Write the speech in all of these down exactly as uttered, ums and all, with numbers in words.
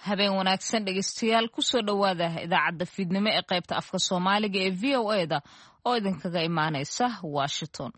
habeen wanaagsan dhegeystayaal ku soo dhawaada idaacadda fiidnimo ee qaybta afka Soomaaliga ee V O A da oo idinkaga imaanaysa Washington.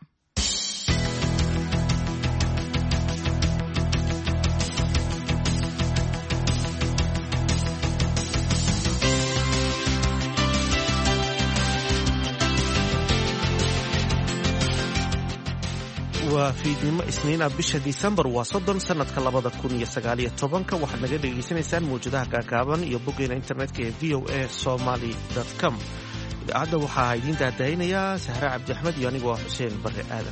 waa fiidnimo isniina bisha Disembar waa soddon sanadka labada kun iyo sagaal iyo tobanka waxaad naga dhegaysanaysaan mawjadaha gaagaaban iyo boggeena internetka ee v o a somali dot com. idaacadda waxaa idiin daadahaynayaa Sahre Cabdi Axmed iyo anigoo Xuseen Barre Aadan.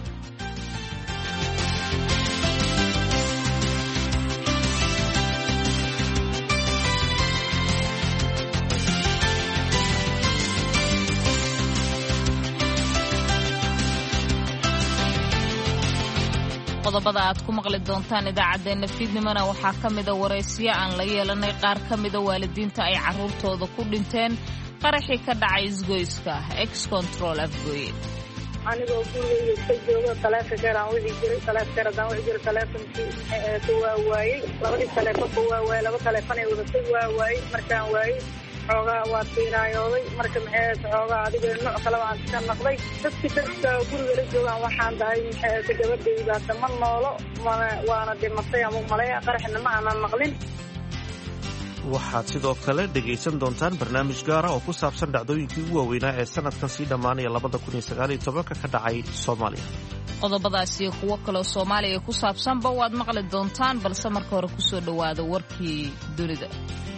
qodobada aad ku maqli doontaan idaacadeena fiidnimona waxaa ka mid ah waraysiyo aan la yeelanay qaar ka mid ah waalidiinta ay carruurtooda ku dhinteen qaraxii ka dhacay isgoyska ex control afgooye. anigoo gurigeyga iska joogo taleefankeedaan wixii jiray taleefankeedaan wixii jiray taleefankii ka waa waayey labadii taleefanka waa waayey laba taleefan ay wadatay waa waayey markaan waayey xoogaa waa tiiraayooday marka maxay xoogaa adiga nooc kale aan ka naqday dadkii dadka guriga la joogaan waxaan dahay maxay gabadhayda ma noolo waana dhimatay ama maleeya qaraxna ma aanan maqlin. waxaad sidoo kale dhegaysan doontaan barnaamij gaara oo ku saabsan dhacdooyinkii ugu waaweynaa ee sanadkan sii dhammaanaya labada kun iyo sagaal iyo tobanka ka dhacay Soomaaliya. qodobadaas iyo kuwo kale oo Soomaaliya ku saabsanba waad maqli doontaan balse marka hore ku soo dhawaada warkii dunida.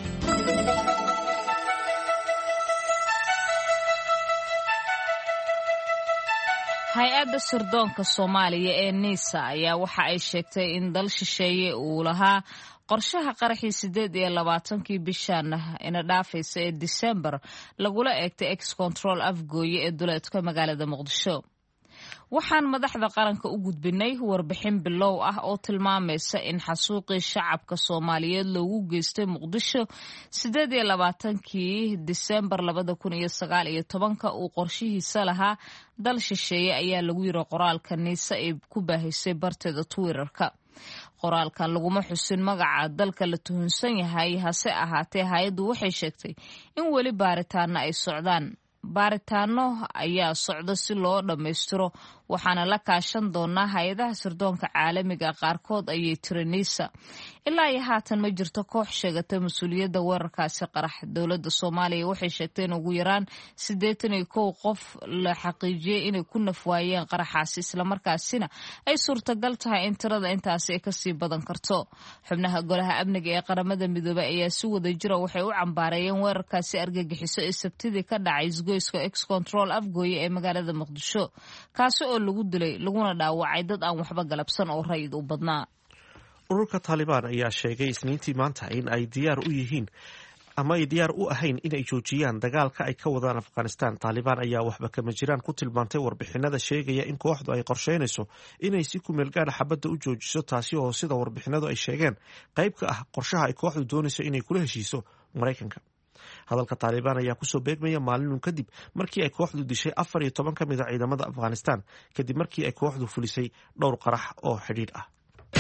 hay-adda sirdoonka Soomaaliya ee NISA ayaa waxa ay sheegtay in dal shisheeye uu lahaa qorshaha qaraxii sideed iyo labaatankii bishan ina dhaafaysa ee December lagula eegtay ex control afgooye ee duleedka magaalada Muqdisho. waxaan madaxda qaranka u gudbinay warbixin bilow ah oo tilmaamaysa in xasuuqii shacabka Soomaaliyeed loogu geystay Muqdisho sideed iyo labaatankii December labada kun iyo sagaal iyo tobanka uu qorshihiisa lahaa dal shisheeye ayaa lagu yiri qoraalka NISA ee ku baahisay barteeda Twitterka. qoraalkan laguma xusin magaca dalka la tuhunsan yahay hase ahaatee hay'addu waxay sheegtay in weli baaritaano ay socdaan. baaritaano ayaa socda si loo dhammaystiro waxaana la kaashan doonaa hay-adaha sirdoonka caalamiga qaarkood ayay tiri NISA. ilaa iyo haatan ma jirto koox sheegatay mas-uuliyadda weerarkaasi qarax. dowladda Soomaaliya waxay sheegtay in ugu yaraan siddeetan iyo kow qof la xaqiijiyey inay ku nafwaayeen qaraxaasi islamarkaasina ay suurtagal tahay in tirada intaasi ay kasii badan karto. xubnaha golaha amniga ee qaramada midoobay ayaa si wada jira waxay u cambaareeyeen weerarkaasi argagixiso ee sabtidii ka dhacay isgoyska ex control afgooye ee magaalada Muqdisho kaasi oo lagu dilay laguna dhaawacay dad aan waxba galabsan oo rayid u badnaa. ururka Taliban ayaa sheegay isniintii maanta in ay diyaar u yihiin ama ay diyaar u ahayn in ay joojiyaan dagaalka ay ka wadaan Afghanistan. Taliban ayaa waxba kama jiraan ku tilmaantay warbixinada sheegaya in kooxdu ay qorsheynayso inay si ku meel gaar xabadda u joojiso, taasi oo sida warbixinadu ay sheegeen qayb ka ah qorshaha ay kooxdu doonayso inay kula heshiiso Mareykanka. hadalka Taliban ayaa kusoo beegmaya maalin kadib markii ay kooxdu dishay afar iyo toban ka mid ah ciidamada Afghanistan kadib markii ay kooxdu fulisay dhowr qarax oo xidhiidh ah.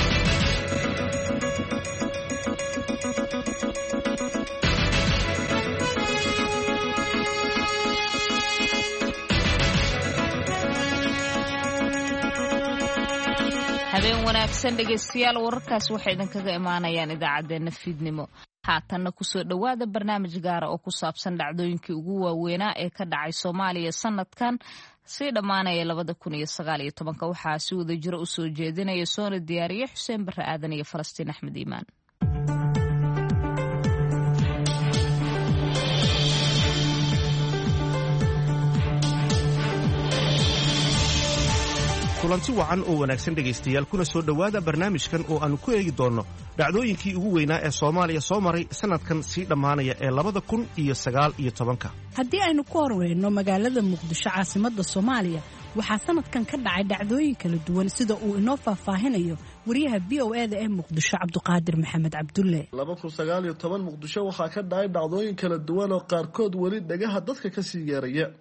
habeen wanaagsan dhegeystayaal, wararkaas waxay idinkaga imaanayaan idaacadeena fiidnimo. haatanna kusoo dhawaada barnaamij gaara oo ku saabsan dhacdooyinkii ugu waaweynaa ee ka dhacay Soomaaliya sanadkan sii dhammaanaya labada kun iyo sagaal iyo tobanka. waxaa si wada jira u soo jeedinaya soona diyaariye Xuseen Barre Aadan iyo Falastiin Axmed Iimaan. kulanti wacan oo wanaagsan dhegaystayaal, kuna soo dhowaada barnaamijkan oo aanu ku eegi doonno dhacdooyinkii ugu weynaa ee Soomaaliya soo maray sanadkan sii dhammaanaya ee labada kun iyo sagaal iyo tobanka. haddii aynu ku horeyno magaalada Muqdisho caasimadda Soomaaliya waxaa sanadkan ka dhacay dhacdooyin kala duwan sida uu inoo faahfaahinayo wariyaha V O A da ee Muqdisho Cabduqaadir Maxamed Cabdulle. laba kun sagaal iyo toban Muqdisho waxaa ka dhacay dhacdooyin kala duwan oo qaarkood weli dhagaha dadka ka sii yeeraya.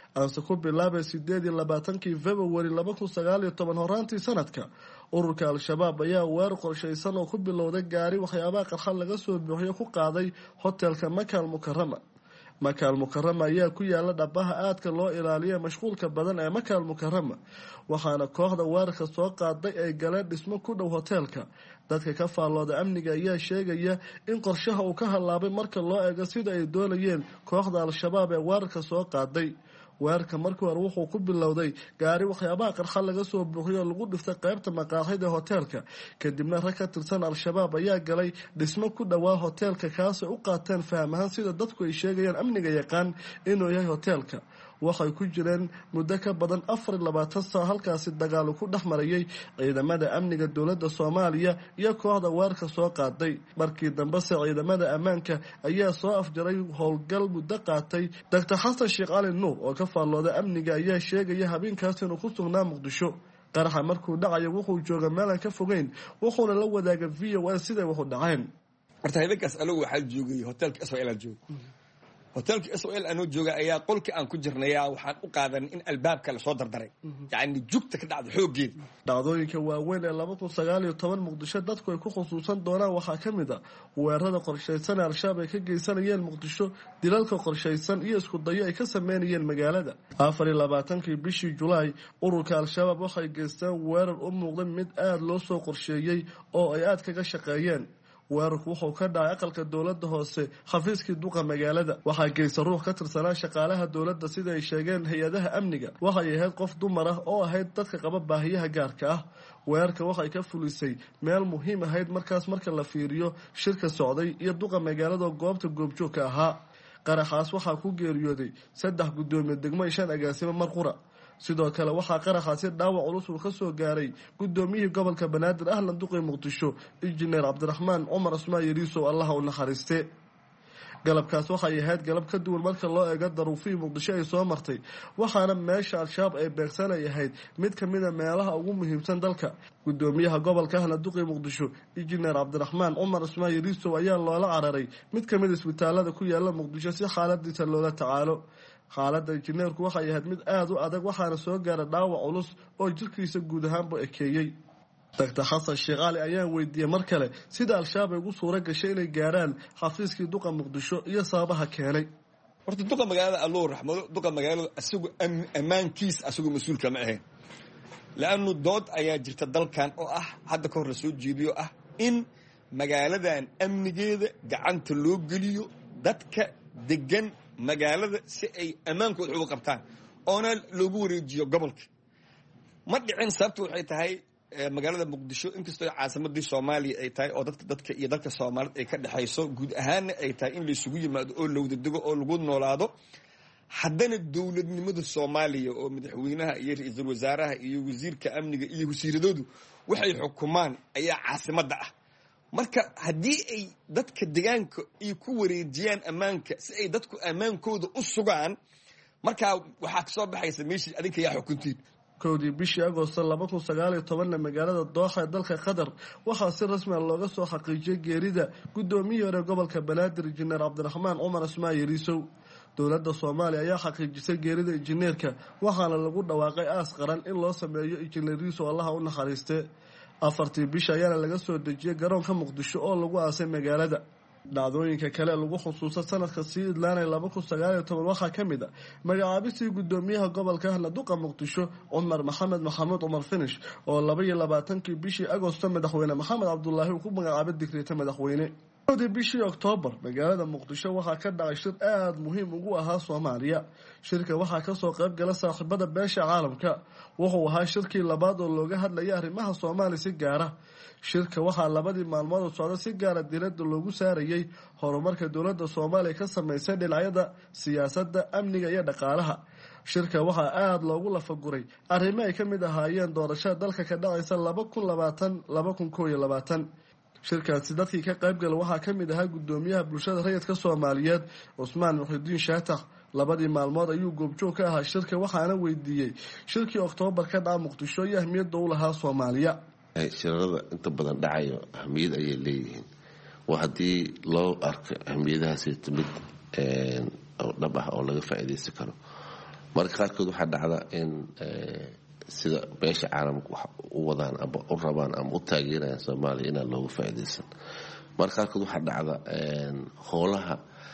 aanse ku bilaabay sideed iyo labaatankii februari laba kun sagaal iyo toban horaantii sanadka ururka al-shabaab ayaa weerar qorshaysan oo ku bilowday gaari waxyaabaha qarxa laga soo buuxiyo ku qaaday hotelka Makaal Mukarrama. Makaal Mukarrama ayaa ku yaala dhabaha aadka loo ilaaliyo mashquulka badan ee Makaal Mukarrama, waxaana kooxda weerarka soo qaaday ay galeen dhismo ku dhow hotelka. dadka ka faallooda amniga ayaa sheegaya in qorshaha uu ka halaabay marka loo eego sida ay doonayeen kooxda al-shabaab ee weerarka soo qaaday. weerarka markii hore wuxuu ku bilowday gaari waxyaabaha qarxa laga soo buuxiyo lagu dhiftay qaybta maqaaxida hotelka, kadibna rag ka tirsan al-shabaab ayaa galay dhismo ku dhowaa hotelka kaasoo u qaateen faham ahaan sida dadku ay sheegayaan amniga yaqaan inuu yahay hotelka. waxay ku jireen muddo ka badan afar iyo labaatan sano halkaasi dagaal ku dhex marayay ciidamada amniga dowladda Soomaaliya iyo kooxda weerarka soo qaaday. markii dambe ciidamada ammaanka ayaa soo afjaray howlgal muddo qaatay. Doctor Xasan Sheekh Ali Nuur oo ka faallooda amniga ayaa sheegaya habeenkaas inuu ku sugnaa Muqdisho. qaraxa markuu dhacayo wuxuu joogaa meel aan ka fogeyn, wuxuuna la wadaaga V O A sida wax u dhaceen. horta habeenkaas anigu waxaa joogay hotelka S O L joog hotelka S O L anoo jooga ayaa qolkii aan ku jirnay waxaan u qaadan in albaabka la soo dardaray, yaani jugta ka dhacdo xoogeed. dhacdooyinka waaweyn ee laba kun sagaal iyo toban Muqdisho dadku ay ku xusuusan doonaan waxaa ka mid ah weerarada qorshaysan ee al-shabaab ay ka geysanayeen Muqdisho, dilalka qorshaysan iyo isku dayo ay ka sameynayeen magaalada. afar iyo labaatankii bishii Julaay ururka al-shabaab waxay geysteen weerar u muuqda mid aad loo soo qorsheeyay oo ay aad kaga shaqeeyeen. weerarku wuxuu ka dhacay aqalka dowladda hoose xafiiskii duqa magaalada. waxaa geysa ruux ka tirsanaa shaqaalaha dowladda sida ay sheegeen hay-adaha amniga. waxay ahayd qof dumar ah oo ahayd dadka qaba baahiyaha gaarka ah. weerarka waxay ka fulisay meel muhiim ahayd markaas marka la fiiriyo shirka socday iyo duqa magaalada goobta goobjoog ka ahaa. qaraxaas waxaa ku geeriyooday saddex gudoomiye degmo iyo shan agaasimo mar qura. sidoo kale waxaa qaraxaasi dhaawac culus uu ka soo gaaray gudoomiyihii gobolka Banaadir ahlan duqay Muqdisho injineer Cabdiraxmaan Cumar Usmaan Yariisow Allah u naxariiste. galabkaas waxay ahayd galab ka duwan marka loo eego daruufii Muqdisho ay soo martay, waxaana meesha al-shabaab ay beegsanay ahayd mid ka mid ah meelaha ugu muhiimsan dalka. gudoomiyaha gobolka ahlan duqay Muqdisho injineer Cabdiraxmaan Cumar Usmaan Yariisow ayaa loola cararay mid ka mid ah isbitaalada ku yaala Muqdisho si xaaladiisa loola tacaalo. xaaladda injineerku waxay ahayd mid aad u adag, waxaana soo gaaray dhaawac culus oo jirkiisa guud ahaanba ekeeyey. Doctor Xasan Sheekh Ali ayaa weydiiyey mar kale sida al-shabaab ay ugu suura gashay inay gaaraan xafiiskii duqa Muqdisho iyo sababaha keenay. horta duqa magaalada alloo raxmado, duqa magaalada asagu ammaankiis asagu mas-uulka ma ahayn, laannu dood ayaa jirta dalkan oo ah hadda ka hor la soo jeediyo ah in magaaladan amnigeeda gacanta loo geliyo dadka degan magaalada si ay ammaankooda uga qabtaan oona loogu wareejiyo gobolka. ma dhicin. sababtu waxay tahay magaalada Muqdisho inkastoo caasimadii Soomaaliya ay tahay oo dadka dadka iyo dalka Soomaaliyeed ay ka dhaxayso guud ahaan ay tahay in la isugu yimaado oo la wada dego oo lagu noolaado, haddana dowladnimada Soomaaliya oo madaxweynaha iyo ra'iisul wasaaraha iyo wasiirka amniga iyo wasiiradoodu waxay xukumaan ayaa caasimadda ah. marka haddii ay dadka deegaanka ay ku wareejiyaan ammaanka si ay dadku ammaankooda u sugaan, markaa waxaa ka soo baxaysa meeshii adinka yaa xukuntiin. kowdii bishii Agoosto laba kun sagaal iyo toban magaalada Dooxa ee dalka Qatar waxaa si rasmi ah looga soo xaqiijiyay geerida gudoomiyihii hore gobolka Banaadir injineer Cabdiraxmaan Cumar Usmaan Yariisow. dowladda Soomaaliya ayaa xaqiijisay geerida injineerka, waxaana lagu dhawaaqay aas qaran in loo sameeyo injineer Yariisow Allah u naxariiste. afartii bisha ayaana laga soo dejiyay garoonka Muqdisho oo lagu aasay magaalada. dhacdooyinka kale lagu xusuusta sanadka sii idlaanay laba kun sagaal iyo toban waxaa ka mid ah magacaabistii gudoomiyaha gobolka ahlan duqa Muqdisho Cumar Maxamed Maxamuud Cumar Finish oo laba iyo labaatankii bishii Agoosto madaxweyne Maxamed Cabdullaahi uu ku magacaabay digreeta madaxweyne. bishii Oktoobar magaalada Muqdisho waxaa ka dhacay shir aad muhiim ugu ahaa Soomaaliya. shirka waxaa ka soo qayb gala saaxiibada beesha caalamka. wuxuu ahaa shirkii labaad oo looga hadlayay arrimaha Soomaaliya si gaar ah. shirka waxaa labadii maalmood socda si gaar ah diiradda loogu saarayay horumarka dowladda Soomaaliya ka sameysay dhinacyada siyaasadda, amniga iyo dhaqaalaha. shirka waxaa aad loogu lafaguray arrimo ay ka mid ahaayeen doorashada dalka ka dhacaysa laba kun labaatan laba kun koob iyo labaatan. shirkaasi dadkii ka qayb gala waxaa ka mid ahaa gudoomiyaha bulshada rayidka Soomaaliyeed Usmaan Muxudiin Shaatax. labadii maalmood ayuu goobjoog ka ahaa shirka, waxaana weydiiyey shirkii Oktoobar ka dhaca Muqdisho iyo ahmiyadda u lahaa Soomaaliya. shirarada inta badan dhacayo ahmiyad ayay leeyihiin. waa haddii loo arko ahmiyadahaasi mid dhab ah oo laga faa'iidaysan karo. marka qaarkood waxaa dhacda in sida beesha caalamka wax u wadaan ama u rabaan ama u taageerayaan soomaaliya inaan looga faa'iidaysan. marka qaarkood waxaa dhacda howlaha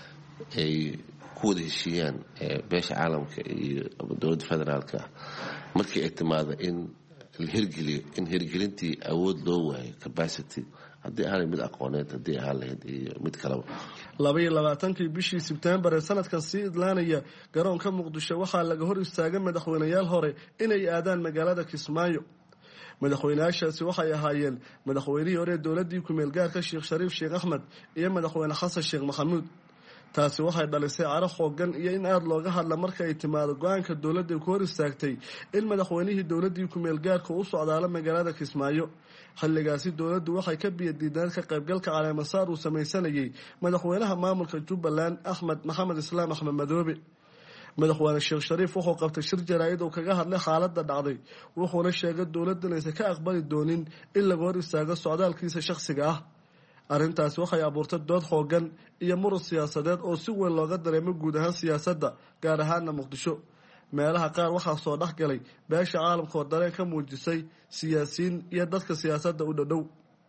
ay ku wada heshiiyaan beesha caalamka iyo dowladda federaalka markii ay timaado in la hirgeliyo in hirgelintii awood loo waayo capacity haddii aanay mid aqooneed haddii ahaan lahayd iyo mid kaleba. labaiyo labaatankii bishii sebtembar ee sanadkan sii idlaanaya garoonka muqdisho waxaa laga hor istaagay madaxweyneyaal hore inay aadaan magaalada Kismaayo. madaxweynayaashaasi waxay ahaayeen madaxweynihii hore dowladii ku-meel gaarka Sheekh Shariif Sheekh Axmed iyo madaxweyne Xasan Sheekh Maxamuud. taasi waxay dhalisay caro xoogan iyo in aad looga hadla marka ay timaado go-aanka dowladda ku hor istaagtay in madaxweynihii dowladii ku-meel gaarka u socdaalo magaalada Kismaayo. xilligaasi dowladdu waxay ka biyadiideen ka qaybgalka caleemasaar uu samaysanayay madaxweynaha maamulka Jubbaland Axmed Maxamed Islaam Axmed Madoobe. madaxweyne Sheekh Shariif wuxuu qabtay shir jaraa'id oo kaga hadlay xaaladda dhacday, wuxuuna sheegay dowladda inaysan ka aqbali doonin in laga hor istaago socdaalkiisa shakhsiga ah. arrintaasi waxay abuurtay dood xoogan iyo muran siyaasadeed oo si weyn looga dareemo guud ahaan siyaasadda, gaar ahaana Muqdisho. meelaha qaar waxaa soo dhex galay beesha caalamka oo dareen ka muujisay siyaasiyiin iyo dadka siyaasadda u dhadhow.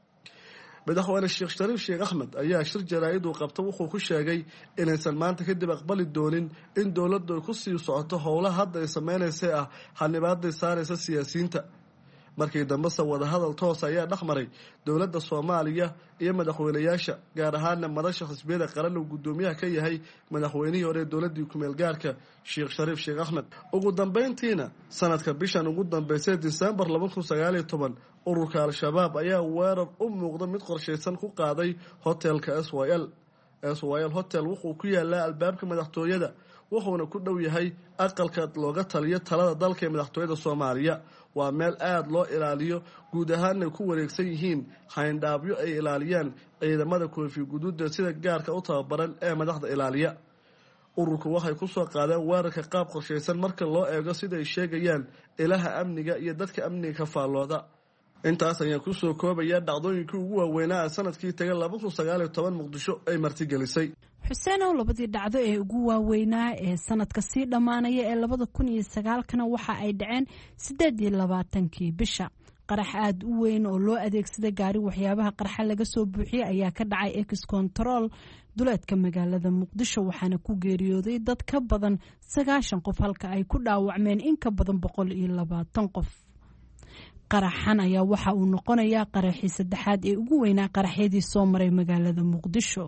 madaxweyne Sheekh Shariif Sheekh Axmed ayaa shir jaraa'id uu qabta wuxuu ku sheegay inaysan maanta kadib aqbali doonin in dowladdu ay ku sii socoto howlaha hadda ay sameynaysa ah xanibaaday saaraysa siyaasiyiinta. markii dambese wadahadal toos ayaa dhex maray dowladda Soomaaliya iyo madaxweynayaasha, gaar ahaana madasha xisbiyada qaran uu gudoomiyaha ka yahay madaxweynihii hore dowladii ku-meel gaarka Sheekh Shariif Sheekh Axmed. ugu dambeyntiina sanadka bishan ugu dambeysay December laba kun sagaal iyo toban ururka Al-Shabaab ayaa weerar u muuqda mid qorshaysan ku qaaday hotelka S Y L. S Y L hotel wuxuu ku yaalaa albaabka madaxtooyada, wuxuuna ku dhow yahay aqalka looga taliyo talada dalka ee madaxtooyada Soomaaliya. waa meel aad loo ilaaliyo, guud ahaan ay ku wareegsan yihiin hayndhaabyo ay ilaaliyaan ciidamada koofi guduuda sida gaarka u tababaran ee madaxda ilaaliya. ururku waxay ku soo qaadeen weerarka qaab qorshaysan marka loo eego sida ay sheegayaan ilaha amniga iyo dadka amniga ka faallooda. intaas ayaan kusoo koobaya dhacdooyinkii ugu waaweynaa ee sanadkii tagay laba kun sagaal iyo toban Muqdisho ay martigelisay. xuseenow, labadii dhacdo ee ugu waaweynaa ee sanadka sii dhammaanaya ee labada kun iyo sagaalkana waxa ay dhaceen sideed iyo labaatankii bisha. qarax aad u weyn oo loo adeegsaday gaari waxyaabaha qarxa laga soo buuxiyey ayaa ka dhacay ex control duleedka magaalada Muqdisho, waxaana ku geeriyooday dad ka badan sagaashan qof halka ay ku dhaawacmeen in ka badan boqol iyo labaatan qof. qaraxan ayaa waxa uu noqonayaa qaraxii saddexaad ee ugu weynaa qaraxyadii soo maray magaalada Muqdisho.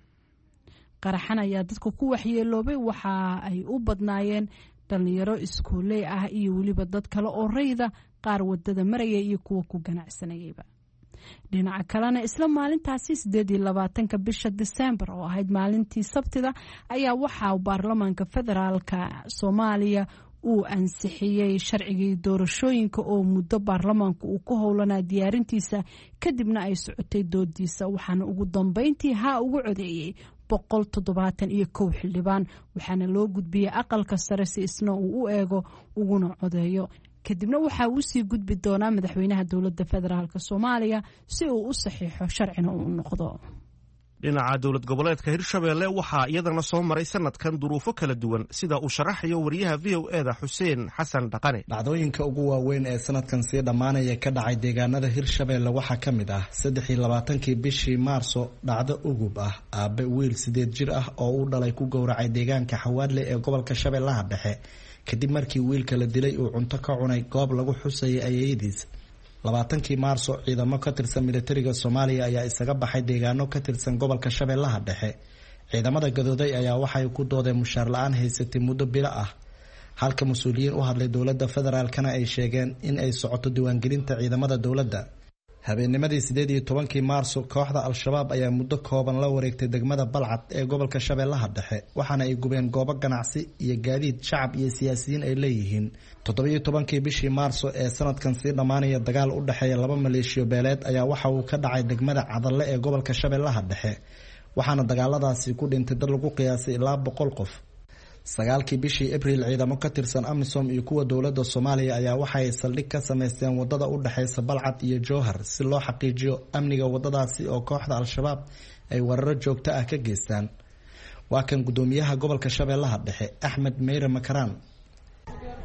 qaraxan ayaa dadka ku waxyeeloobay waxa ay u badnaayeen dhalinyaro iskuuley ah iyo weliba dad kale oo rayda, qaar wadada maraya iyo kuwa ku ganacsanayayba. dhinaca kalena isla maalintaasi sideed iyo labaatanka bisha December oo ahayd maalintii Sabtida ayaa waxaa baarlamaanka federaalka Soomaaliya uu ansixiyey sharcigii doorashooyinka oo muddo baarlamaanku uu ku howlanaa diyaarintiisa, kadibna ay socotay doodiisa, waxaana ugu dambeyntii haa ugu codeeyey boqol toddobaatan iyo kow xildhibaan, waxaana loo gudbiyey aqalka sare si isna uu u eego uguna codeeyo. kadibna waxaa uu sii gudbi doonaa madaxweynaha dowladda federaalka Soomaaliya si uu u saxiixo sharcina uu noqdo. dhinaca dowlad goboleedka Hirshabeelle waxaa iyadana soo maray sanadkan duruufo kala duwan, sida uu sharaxayo wariyaha V O A-da Xuseen Xasan Dhaqane. dhacdooyinka ugu waaweyn ee sanadkan sii dhammaanaya ka dhacay deegaanada Hirshabeelle waxaa ka mid ah saddex iyo labaatankii bishii Maarso dhacdo ugub ah. aabe wiil sideed jir ah oo uu dhalay ku gowracay deegaanka Xawaadle ee gobolka Shabeellaha Dhexe kadib markii wiilka la dilay uu cunto ka cunay goob lagu xusayay ayeeyadiis. labaatankii Maarso ciidamo ka tirsan militariga Soomaaliya ayaa isaga baxay deegaano ka tirsan gobolka Shabeellaha Dhexe. ciidamada gadooday ayaa waxay ku doodeen mushaar la'aan haysatay muddo bilo ah, halka mas'uuliyiin u hadlay dowladda federaalkana ay sheegeen in ay socoto diiwaangelinta ciidamada dowladda. habeennimadii sideed iyo tobankii Maarso kooxda Al-Shabaab ayaa muddo kooban la wareegtay degmada Balcad ee gobolka Shabeellaha Dhexe, waxaana ay gubeen goobo ganacsi iyo gaadiid shacab iyo siyaasiyiin ay leeyihiin. toddobiyo tobankii bishii Maarso ee sanadkan sii dhammaanaya dagaal u dhexeeya laba maleeshiyo beeleed ayaa waxa uu ka dhacay degmada Cadalle ee gobolka Shabeellaha Dhexe, waxaana dagaaladaasi ku dhintay dad lagu qiyaasay ilaa boqol qof. sagaalkii bishii Abriil ciidamo ka tirsan Amisom iyo kuwa dowladda Soomaaliya ayaa waxay saldhig ka sameysteen wadada u dhaxaysa Balcad iyo Jowhar si loo xaqiijiyo amniga wadadaasi oo kooxda Al-Shabaab ay weeraro joogto ah ka geystaan. waa kan gudoomiyaha gobolka Shabeellaha Dhexe Axmed Meyre Makaraan.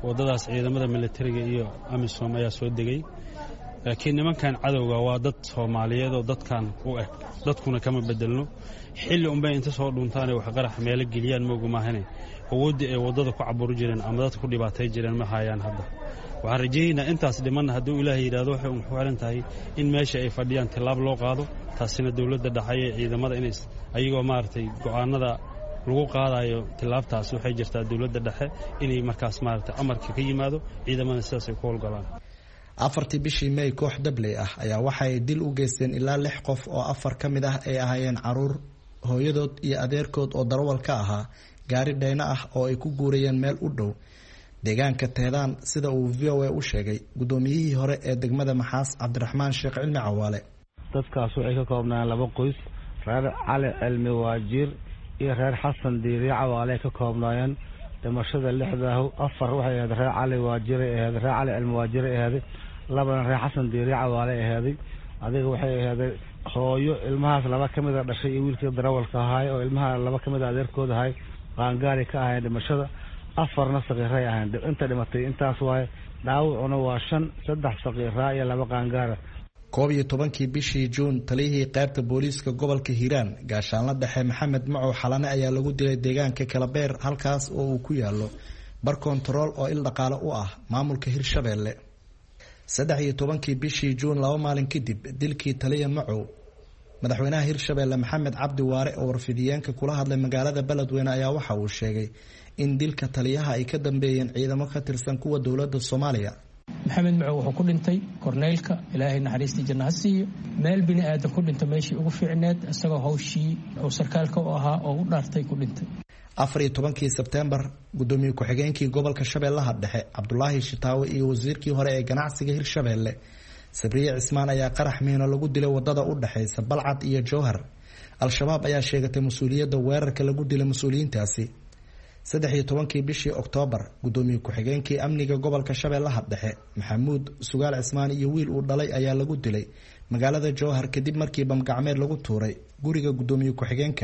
waddadaas ciidamada militariga iyo amisom ayaa soo degay laakiin nimankan cadowga waa dad soomaaliyeed oo dadkan u eg dadkuna kama bedelno xilli unbay inta soo dhuntaanay wax qarax meelo geliyaan moogu maahane awooddii ay waddada ku caburi jireen ama dadka ku dhibaatay jireen ma hayaan hadda waxaan rajaynaynaa intaas dhimanna hadduu ilaahay yidhaahdo waxay u xiran tahay in meesha ay fadhiyaan tillaab loo qaado taasina dowladda dhexe ee ciidamada inay ayagoo maaragtay go'aanada lagu qaadayo tillaabtaas waxay jirtaa dowladda dhexe inay markaas maaragtay amarka ka yimaado ciidamada sidaas ay ku howlgalaan afartii bishii May koox dabley ah ayaa waxa ay dil u geysteen ilaa lix qof oo afar ka mid ah ay ahaayeen caruur hooyadood iyo adeerkood oo darawal ka ahaa gaari dhayna ah oo ay ku guurayeen meel u dhow deegaanka Teedaan sida uu V O A u sheegay gudoomiyihii hore ee degmada Maxaas Cabdiraxmaan Sheekh Cilmi Cawaale dadkaas waxay ka koobnaan laba qoys reer Cali Cilmi Waajir iyo reer Xasan Diiri Cawaale ka koobnaayeen dhimashada lixda afar waxay ahayd reer Cali Waajir ee reer Cali Cilmi Waajir ee labana reer Xasan Diiri Cawaale ee adiga waxay ahayd hooyo ilmahaas laba kamid ah dhashay iyo wiilkii darawalka ahaa oo ilmaha laba kamid ah adeerkooda ahay qaangaari ka ahayd dhimashada afarna saqiiray ahayn inta dhimatay intaas waay dhaawacuna waa shan saddex saqiira iyo laba qaangaar koob iyo tobankii bishii Juun taliyihii qaybta booliiska gobolka Hiiraan gaashaanla dhexe Maxamed Macow Xalane ayaa lagu dilay deegaanka Kalabeer halkaas oo uu ku yaalo bar control oo il dhaqaale u ah maamulka Hirshabeelle saddex iyo tobankii bishii Juun laba maalin kadib dilkii taliya Macow madaxweynaha Hirshabeelle Maxamed Cabdi Waare oo warfidiyeenka kula hadlay magaalada Beledweyne ayaa waxa uu sheegay in dilka taliyaha ay ka dambeeyeen ciidamo ka tirsan kuwa dowladda Soomaaliya maxamed Macow wuxuu ku dhintay korneelka ilaahay naxariistii janno ha siiyo meel bini aadan ku dhintay meeshii ugu fiicneed isagoo hawshii oo sarkaalka u ahaa oo u dhaartay ku dhintay afar iyo tobankii Sebtembar gudoomiye ku-xigeenkii gobolka Shabeellaha Dhexe Cabdullaahi Shitaawe iyo wasiirkii hore ee ganacsiga Hirshabeelle Sabriye Cismaan ayaa qarax miino lagu dilay wadada u dhaxaysa Balcad iyo Jowhar al-shabaab ayaa sheegatay mas'uuliyadda weerarka lagu dilay mas'uuliyiintaasi saddex iyo tobankii bishii Oktoobar gudoomiye ku-xigeenkii amniga gobolka Shabeellaha Dhexe Maxamuud Sugaal Cismaan iyo wiil uu dhalay ayaa lagu dilay magaalada Jowhar kadib markii bam gacmeed lagu tuuray guriga gudoomiye ku-xigeenka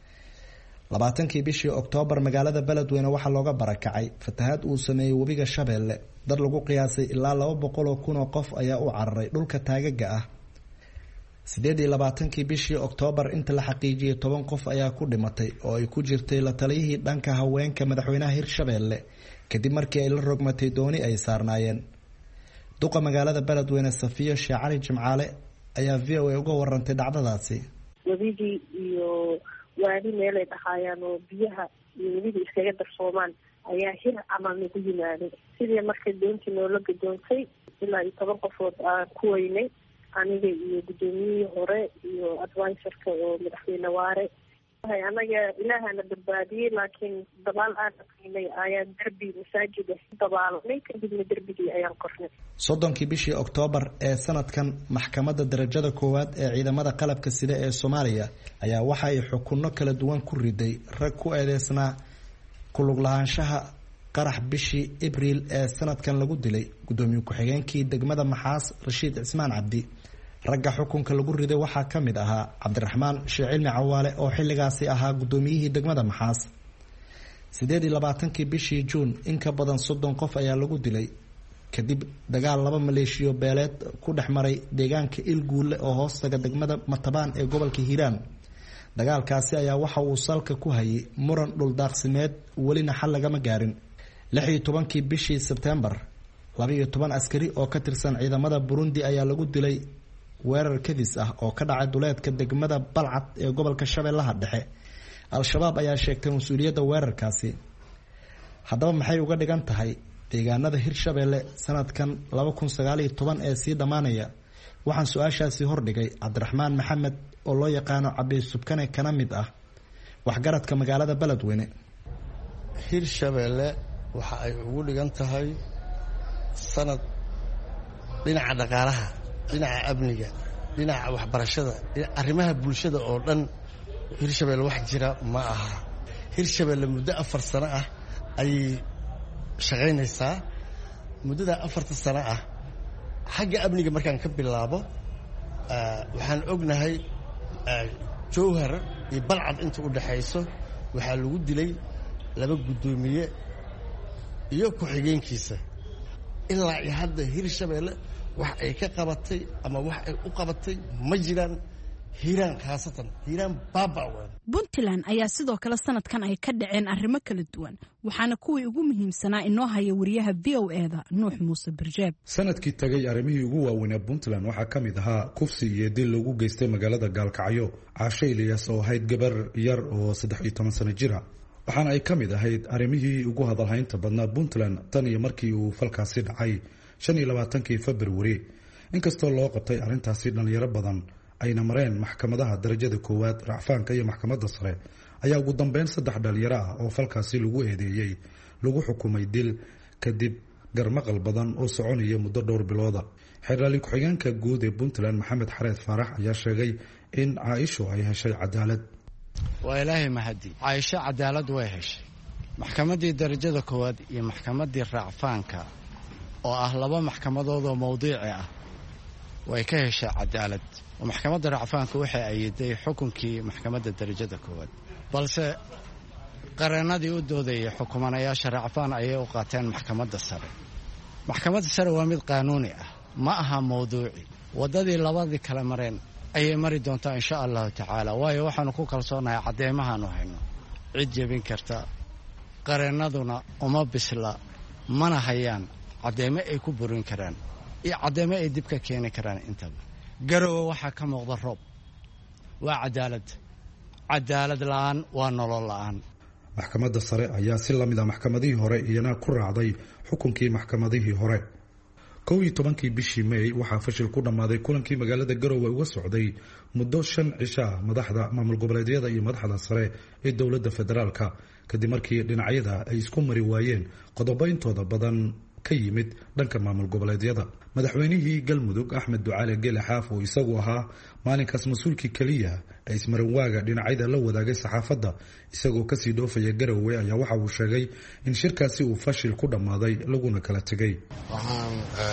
labaatankii bishii Oktoobar magaalada Beledweyne waxaa looga barakacay fatahaad uu sameeyay webiga Shabeelle dad lagu qiyaasay ilaa laba boqol oo kun oo qof ayaa u cararay dhulka taagaga ah sideed iyo labaatankii bishii Oktoobar inta la xaqiijiyay toban qof ayaa ku dhimatay oo ay ku jirtay la taliyihii dhanka haweenka madaxweynaha Hirshabeelle kadib markii ay la rogmatay dooni ay saarnaayeen duqa magaalada Beledweyne Safiyo Sheekh Cali Jimcaale ayaa V O A uga warantay dhacdadaasi wabigii iyo waadi meelay dhahaayaan oo biyaha iyo weliba iskaga darsoomaan ayaa hir camal nagu yimaaday sidii markay doontii noola gadoontay ilaa iyo toban qofood aan ku weynay aniga iyo gudoomiyihii hore iyo advisorka oo madaxweyne Waare anaga ilaahana badbaadiyey laakiin dabaal aan aqinay ayaan darbi masaajid dabaalnay kadibna darbigii ayaan kornay soddonkii bishii Oktoobar ee sanadkan maxkamadda darajada koowaad ee ciidamada qalabka sida ee Soomaaliya ayaa waxa ay xukunno kala duwan ku riday rag ku eedeysnaa ku lug lahaanshaha qarax bishii Abriil ee sanadkan lagu dilay gudoomiye ku-xigeenkii degmada Maxaas Rashiid Cismaan Cabdi ragga xukunka lagu riday waxaa ka mid ahaa Cabdiraxmaan Sheekh Cilmi Cawaale oo xilligaasi ahaa gudoomiyihii degmada Maxaas sideed iyo labaatankii bishii Juun in ka badan soddon qof ayaa lagu dilay kadib dagaal laba maleeshiyo beeleed ku dhex maray deegaanka Ilguule oo hoostaga degmada Matabaan ee gobolka Hiiraan dagaalkaasi ayaa waxa uu salka ku hayay muran dhul daaqsimeed welina xal lagama gaarin lix iyo tobankii bishii Sebtembar laba iyo toban askari oo ka tirsan ciidamada Burundi ayaa lagu dilay weerar kadis ah oo ka dhacay duleedka degmada Balcad ee gobolka Shabeellaha Dhexe al-shabaab ayaa sheegtay mas'uuliyadda weerarkaasi haddaba maxay uga dhigan tahay deegaanada Hirshabeelle sanadkan laba kun sagaal iyo toban ee sii dhamaanaya waxaan su'aashaasi hordhigay Cabdiraxmaan Maxamed oo loo yaqaano Cabdi Subkane kana mid ah waxgaradka magaalada Beledweyne Hirshabeelle waxa ay ugu dhigan tahay sanad dhinaca dhaqaalaha dhinaca amniga dhinaca waxbarashada arrimaha bulshada oo dhan Hirshabeelle wax jira ma aha Hirshabeelle muddo afar sano ah ay shaqaynaysaa muddada afarta sano ah xagga amniga markaan ka bilaabo waxaan ognahay Jowhar iyo Balcad inta u dhaxayso waxaa lagu dilay laba gudoomiye iyo ku-xigeenkiisa ilaa iyo hadda hirshabeelle wax ay ka qabatay ama wax ay u qabatay ma jiraan. hiiraan khaasatan hiiraan baaba weyn. puntland ayaa sidoo kale sanadkan ay ka dhaceen arrimo kala duwan waxaana kuwii ugu muhiimsanaa inoo haya wariyaha v o eda nuux muuse birjeeb. sanadkii tagay arrimihii ugu waaweynaa puntland waxaa ka mid ahaa kufsi iyo dil lagu geystay magaalada gaalkacyo. caashe ilyas oo ahayd gabar yar oo saddex iyo toban sano jira waxaana ay ka mid ahayd arrimihii ugu hadalhaynta badnaa puntland tan iyo markii uu falkaasi dhacay shan iyo labaatankii februari. inkastoo loo qabtay arrintaasi dhallinyaro badan ayna mareen maxkamadaha darajada koowaad racfaanka iyo maxkamadda sare ayaa ugu dambeyn saddex dhalinyaro ah oo falkaasi lagu eedeeyey lagu xukumay dil kadib garmaqal badan oo soconaya muddo dhowr bilooda. xeerlaali ku-xigeenka guud ee puntland maxamed xareed faarax ayaa sheegay in caaisho ay heshay cadaalad. waa ilaahay mahadi, caaisho cadaalad way heshay. maxkamaddii darajada koowaad iyo maxkamaddii racfaanka oo ah laba maxkamadood oo mawdiici ah way ka heshay cadaalad. maxkamadda racfaanka waxay ayiday xukunkii maxkamadda darajada koowaad, balse qareenadii u doodayay xukumanayaasha racfaan ayay u qaateen maxkamadda sare. maxkamadda sare waa mid qaanuuni ah, ma aha mawduuci. waddadii labadii kale mareen ayay mari doontaa insha allahu tacaala, waayo waxaanu ku kalsoonahay cadeymahaanu hayno cid jebin karta. qareennaduna uma bisla mana hayaan cadeymo ay ku burin karaan iyo cadeymo ay dib ka keeni karaan. intaba garowe waxaa ka muuqda roob, waa cadaalad. cadaalad la-aan waa nolol la-aan. maxkamadda sare ayaa si lamid a maxkamadihii hore iyana ku raacday xukunkii maxkamadihii hore. kow iyo tobankii bishii may waxaa fashil ku dhammaaday kulankii magaalada garowe uga socday muddo shan cisho ah madaxda maamul goboleedyada iyo madaxda sare ee dowladda federaalka kadib markii dhinacyada ay isku mari waayeen qodobo intooda badan ka yimid dhanka maamul goboleedyada. madaxweynihii galmudug axmed ducaale geele xaaf oo isagu ahaa maalinkaas mas-uulkii keliya ee ismarinwaaga dhinacyada la wadaagay saxaafadda isagoo kasii dhoofaya garowe ayaa waxa uu sheegay in shirkaasi uu fashil ku dhammaaday laguna kala tegay. waxaan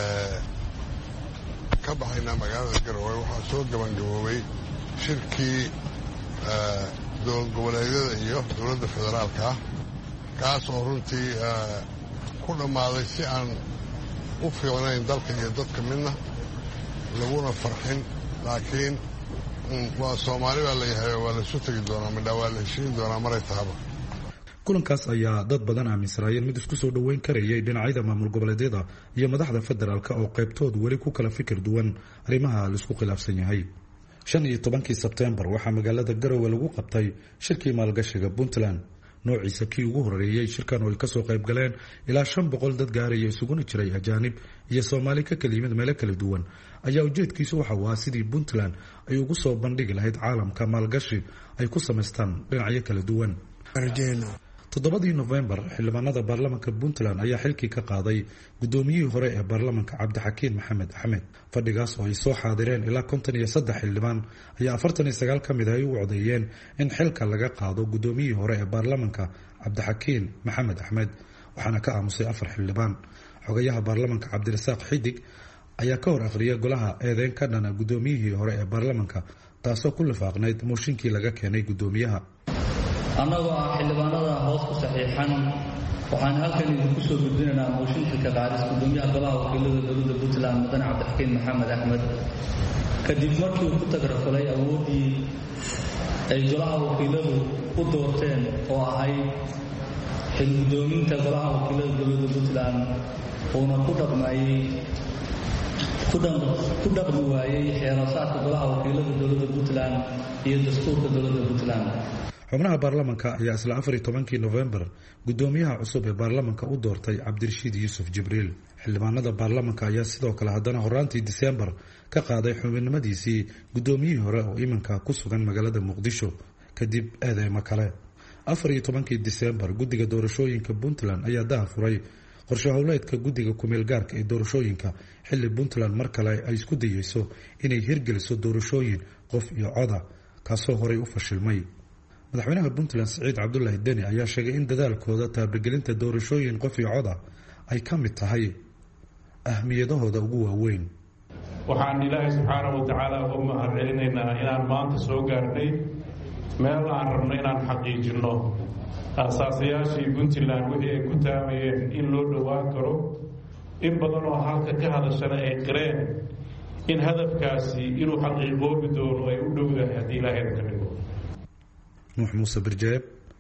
ka baxaynaa magaalada garowe waxaa soo gabangaboobay shirkii dowlad goboleedyada iyo dowladda federaalka ah kaas oo runtii ku dhammaaday si aan u fiicnayn dalka iyo dadka midna laguna farxin. laakiin waa soomaali baa layahay waa laisu tegi doonaa midhaa waa la heshiin doonaa maray tahaba. kulankaas ayaa dad badan aaminsanaayeen mid isku soo dhoweyn karayay dhinacyada maamul goboleedyada iyo madaxda federaalka oo qaybtood weli ku kala fikir duwan arrimaha laisku khilaafsan yahay. shan iyo tobankii sebtembar waxaa magaalada garowe lagu qabtay shirkii maalgashiga puntland noociisa kii ugu horeeyey. shirkan oo ay kasoo qayb galeen ilaa shan boqol dad gaaraya isuguna jiray ajaanib iyo soomaali ka kala yimid meelo kala duwan ayaa ujeedkiisu waxa uu ahaa sidii puntland ay ugu soo bandhigi lahayd caalamka maalgashi ay ku samaystaan dhinacyo kala duwan. toddobadii nofembar xildhibaanada baarlamanka puntland ayaa xilkii ka qaaday guddoomiyihii hore ee baarlamanka cabdixakiin maxamed axmed. fadhigaas oo ay soo xaadireen ilaa konton iyo saddex xildhibaan ayaa afartan iyo sagaal ka mid ah ay u codeeyeen in xilka laga qaado guddoomiyihii hore ee baarlamanka cabdixakiin maxamed axmed, waxaana ka aamusay afar xildhibaan. xogayaha baarlamanka cabdirasaaq xidig ayaa ka hor akhriyay golaha eedeyn ka dhana guddoomiyihii hore ee baarlamanka taasoo ku lifaaqnayd mooshinkii laga keenay guddoomiyaha. annagoo ah xildhibaanada hoos ku saxiixan waxaan halkan idinku soo gudbinaynaa mooshinka ka qaadis gudoomiyaha golaha wakiilada dowladda puntland mudane cabdixakiin maxamed axmed kadib markii uu ku tagrafalay awooddii ay golaha wakiiladu u doorteen oo ahayd xil guddoominta golaha wakiilada dowladda puntland uuna ku dhaqmayey ku dhaqmi waayey xeerasaadka golaha wakiilada dowladda puntland iyo dastuurka dowladda puntland. xubnaha baarlamanka ayaa isla afar iyo tobankii nofembar guddoomiyaha cusub ee baarlamanka u doortay cabdirashiid yuusuf jibriil. xildhibaanada baarlamanka ayaa sidoo kale haddana horaantii diseembar ka qaaday xubinimadiisii guddoomiyihii hore oo iminka ku sugan magaalada muqdisho kadib eedeymo kale. afar iyo tobankii diseembar guddiga doorashooyinka puntland ayaa daha furay qorshe howleedka guddiga kumeel gaarka ee doorashooyinka xilli puntland mar kale ay isku dayeyso inay hirgeliso doorashooyin qof iyo coda kaasoo horey u fashilmay. madaxweynaha puntland siciid cabdulaahi deni ayaa sheegay in dadaalkooda taabagelinta doorashooyin qof iyo coda ay ka mid tahay ahmiyadahooda ugu waaweyn. waxaan ilaahay subxaana wa tacaala uga mahad celinaynaa inaan maanta soo gaarnay meel aan rabno inaan xaqiijinno aasaasayaashii puntland wixii ay ku taamayeen in loo dhowaan karo in badan oo halka ka hadashana ay qireen in hadafkaasi inuu xaqiiqoobi doono ay u dhowdahay haddii ilaahay ka dhigo. nuux muuse birjeeb,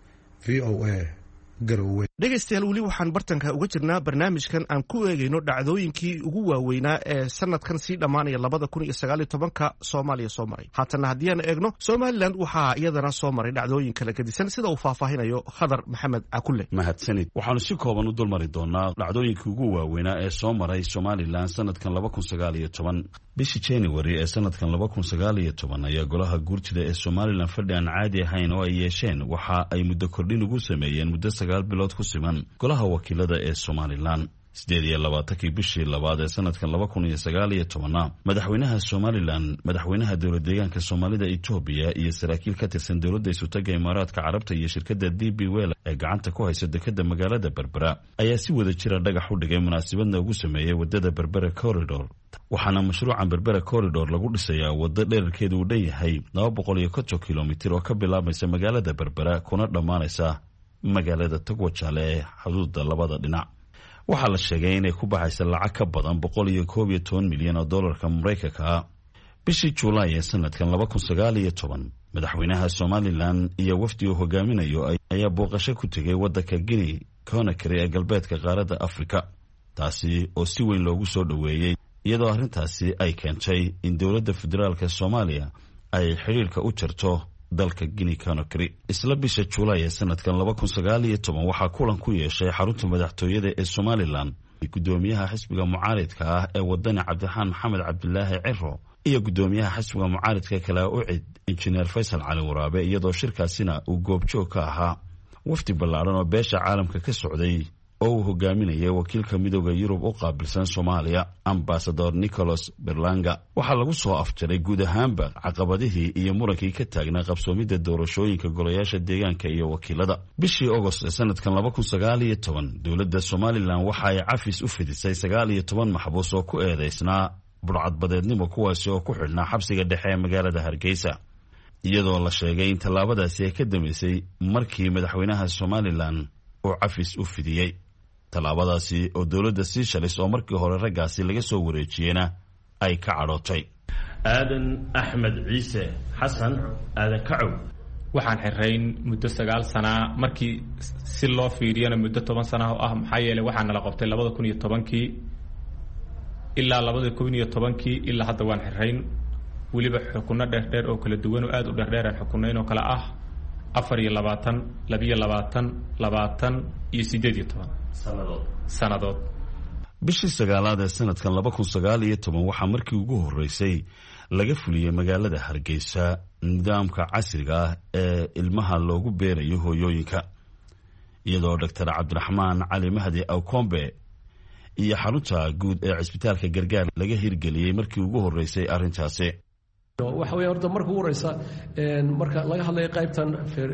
v o a, garowe. dhegaystayaal weli waxaan bartanka uga jirnaa barnaamijkan aan ku eegayno dhacdooyinkii ugu waaweynaa ee sanadkan sii dhammaanaya labada kun iyo sagaal iyo tobanka soomaaliya soo maray. haatana haddii aan eegno somalilan waxaa iyadana soo maray dhacdooyin kala gedisan sida uu faahfaahinayo khadar maxamed cakulle. mahadsanid. waxaanu si kooban u dulmari doonaa dhacdooyinkii ugu waaweynaa ee soo maray somalilan sanadkan laba kun sagaal iyo toban. bishii january ee sanadkan laba kun sagaal iyo toban ayaa golaha guurtida ee somalilan fadhi aan caadi ahayn oo ay yeesheen waxa ay muddo kordhin ugu sameeyeen muddo sagaal bilood ku siman golaha wakiilada ee somalilan. sideed iyo labaatankii bishii labaad ee sanadkan laba kun iyo sagaal iyo tobana madaxweynaha somalilan, madaxweynaha dowlad deegaanka soomaalida etoobiya iyo saraakiil ka tirsan dowladda isutaga imaaraadka carabta iyo shirkadda d b wel ee gacanta ku haysa dekada magaalada berbera ayaa si wada jira dhagax u dhigay munaasabadna ugu sameeyey wadada berbera corridor. waxaana mashruucan berbera corridor lagu dhisayaa waddo dherarkeedu uu dhan yahay laba boqol iyo konton kilomitir oo ka bilaabaysa magaalada berbera kuna dhammaanaysa magaalada togwajaale ee xuduudda labada dhinac. waxaa la sheegay inay ku baxaysa lacag ka badan boqol iyo koob iyo toban milyan oo dollarka maraykanka ah. bishii juulaay ee sanadkan laba kun sagaal iyo toban madaxweynaha somalilan iyo wafdi uu hogaaminayo ayaa booqasho ku tegay waddanka guinea conakry ee galbeedka qaaradda afrika, taasi oo si weyn loogu soo dhoweeyey iyadoo arrintaasi ay keentay in dowladda federaalka soomaaliya ay xidhiirka u jarto dalka guinea conakry. isla bisha juulaay ee sanadkan laba kun sagaal iyo toban waxaa kulan ku yeeshay xarunta madaxtooyada ee somalilan gudoomiyaha xisbiga mucaaridka ah ee wadani cabdiraxmaan maxamed cabdilaahi ciro iyo gudoomiyaha xisbiga mucaaridka kale ucid injineer faysal cali waraabe, iyadoo shirkaasina uu goobjoog ka ahaa wafdi ballaaran oo beesha caalamka ka socday oo uu hogaaminayay wakiilka midooda yurub u qaabilsan soomaaliya ambasador nicholas berlanga. waxaa lagu soo afjaray guud ahaanba caqabadihii iyo murankii ka taagnaa qabsoomidda doorashooyinka golayaasha deegaanka iyo wakiilada. bishii ogost ee sanadkan laba kun sagaal iyo toban dowladda somalilan waxa ay cafis u fidisay sagaal iyo toban maxbuus oo ku eedaysnaa budhcadbadeednimo, kuwaasi oo ku xidhnaa xabsiga dhexe ee magaalada hargeysa, iyadoo la sheegay in tallaabadaasi ay ka dambeysay markii madaxweynaha somalilan uu cafis u fidiyey. tallaabadaasi oo dowladda Seychelles oo markii hore raggaasi laga soo wareejiyena ay ka cadhootay. aadan axmed ciise xasan aadan kacow waxaan xirayn muddo sagaal sana markii si loo fiiriyana muddo toban sana oo ah maxaa yeelay waxaan la qabtay labada kun iyo tobankii ilaa labada kun iyo tobankii ilaa hadda waan xirayn weliba xukunno dheerdheer oo kala duwan oo aad u dheerdheer aan xukunayn oo kala ah afar iyo labaatan, labiyo labaatan, labaatan iyo sideed iyo toban sannadood. bishii sagaalaad ee sanadkan laba kun sagaal iyo toban waxaa markii ugu horreysay laga fuliyey magaalada hargeysa nidaamka casriga ah ee ilmaha loogu beerayo hooyooyinka, iyadoo doctor cabdiraxmaan cali mahdi awkombe iyo xarunta guud ee cisbitaalka gargaar laga hirgeliyey markii ugu horreysay arrintaasi. waxa weeye horta marka ugu horeysa marka laga hadlayo qaybtan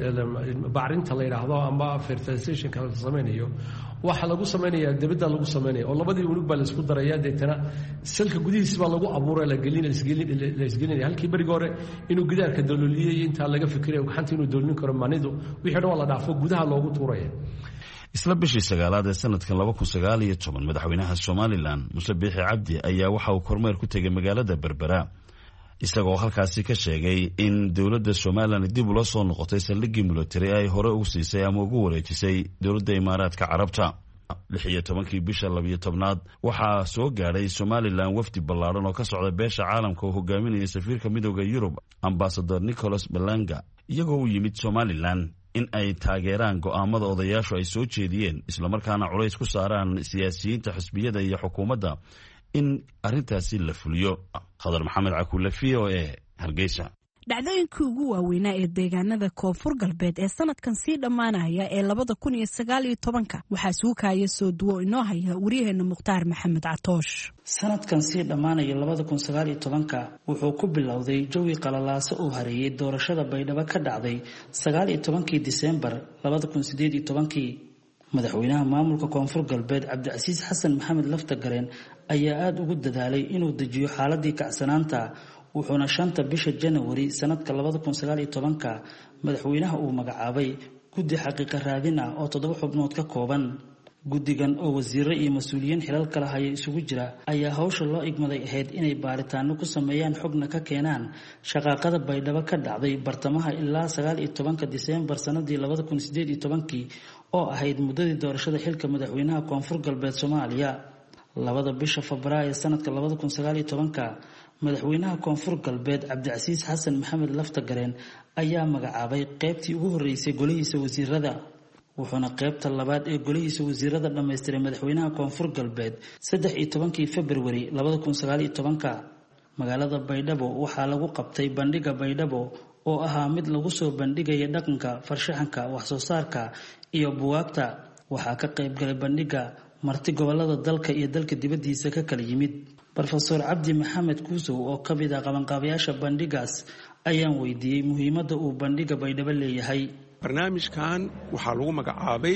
bacrinta la yidhaahdo ama fertilizationka la samaynayo waxa lagu samaynayaa dibadda lagu samaynaya oo labadii unug baa laisku daraya deetana salka gudihiisa baa lagu abuuray la gelin la isgelinaya halkii beriga hore inuu gidaarka dalooliyey intaa laga fikirayo gacanta inuu doolin karo manidu wixii dhan waa la dhaafo gudaha loogu tuuraya. isla bishii sagaalaad ee sanadkan laba kun sagaal iyo toban madaxweynaha somalilan muse biixi cabdi ayaa waxa uu kormeer ku tegay magaalada berbera, isagoo halkaasi ka sheegay in dowladda somalilan dib ula soo noqotay saldhiggii military ay hore ugu siisay ama ugu wareejisay dowladda imaaraadka carabta. lix iyo tobankii bisha labiyo tobnaad waxaa soo gaadhay somalilan wafdi ballaaran oo ka socda beesha caalamka oo hogaaminaya safiirka midooda yurub ambasador nicholas berlanga, iyagoo u yimid somalilan in ay taageeraan go'aamada odayaashu ay soo jeediyeen, islamarkaana culays ku saaraan siyaasiyiinta xisbiyada iyo xukuumadda in arrintaasi la fuliyo. khadar maxamed cakulle, v o a, hargeysa. dhacdooyinkii ugu waaweynaa ee deegaanada koonfur galbeed ee sanadkan sii dhammaanaya ee labada kun iyo sagaal iyo tobanka waxaa suukaya soo duwo inoo haya waryaheena mukhtaar maxamed catoosh. sanadkan sii dhammaanaya labada kun sagaal iyo tobanka wuxuu ku bilowday jawi qalalaaso uu hareeyay doorashada baydhabo ka dhacday sagaal iyo tobankii diseembar labada kun sideed iyo tobankii. madaxweynaha maamulka koonfur galbeed cabdicasiis xasan maxamed laftagareen ayaa aada ugu dadaalay inuu dejiyo xaaladii kacsanaanta, wuxuuna shanta bisha janawari sanadka labada kun sagaal iyo tobanka madaxweynaha uu magacaabay guddi xaqiiqa raadin ah oo toddoba xubnood ka kooban. guddigan oo wasiiro iyo mas-uuliyiin xilal kala haya isugu jira ayaa hawsha loo igmaday ahayd inay baaritaano ku sameeyaan xogna ka keenaan shaqaaqada baydhabo ka dhacday bartamaha ilaa sagaal iyo tobanka diseembar sanadii labada kun sideed iyo tobankii oo ahayd muddadii doorashada xilka madaxweynaha koonfur galbeed soomaaliya. labada bisha febraayo sanadka labada kun sagaal iyo tobanka madaxweynaha koonfur galbeed cabdicasiis xasan maxamed laftagareen ayaa magacaabay qeybtii ugu horeysay golihiisa wasiirada, wuxuuna qeybta labaad ee golihiisa wasiirada dhammaystiray madaxweynaha koonfur galbeed saddex iyo tobankii februari labada kun sagaal iyo tobanka. magaalada baydhabo waxaa lagu qabtay bandhiga baydhabo oo ahaa mid lagu soo bandhigaya dhaqanka, farshaxanka, waxsoo saarka iyo buwaagta. waxaa ka qayb galay bandhiga marti gobolada dalka iyo dalka dibadiisa ka kala yimid. rofeor cabdi maxamed kuusow oo ka mid ah qabanqaabayaasha bandhigaas ayaan weydiiyey muhiimadda uu bandhiga baydhabo leeyahay. barnaamijkan waxaa lagu magacaabay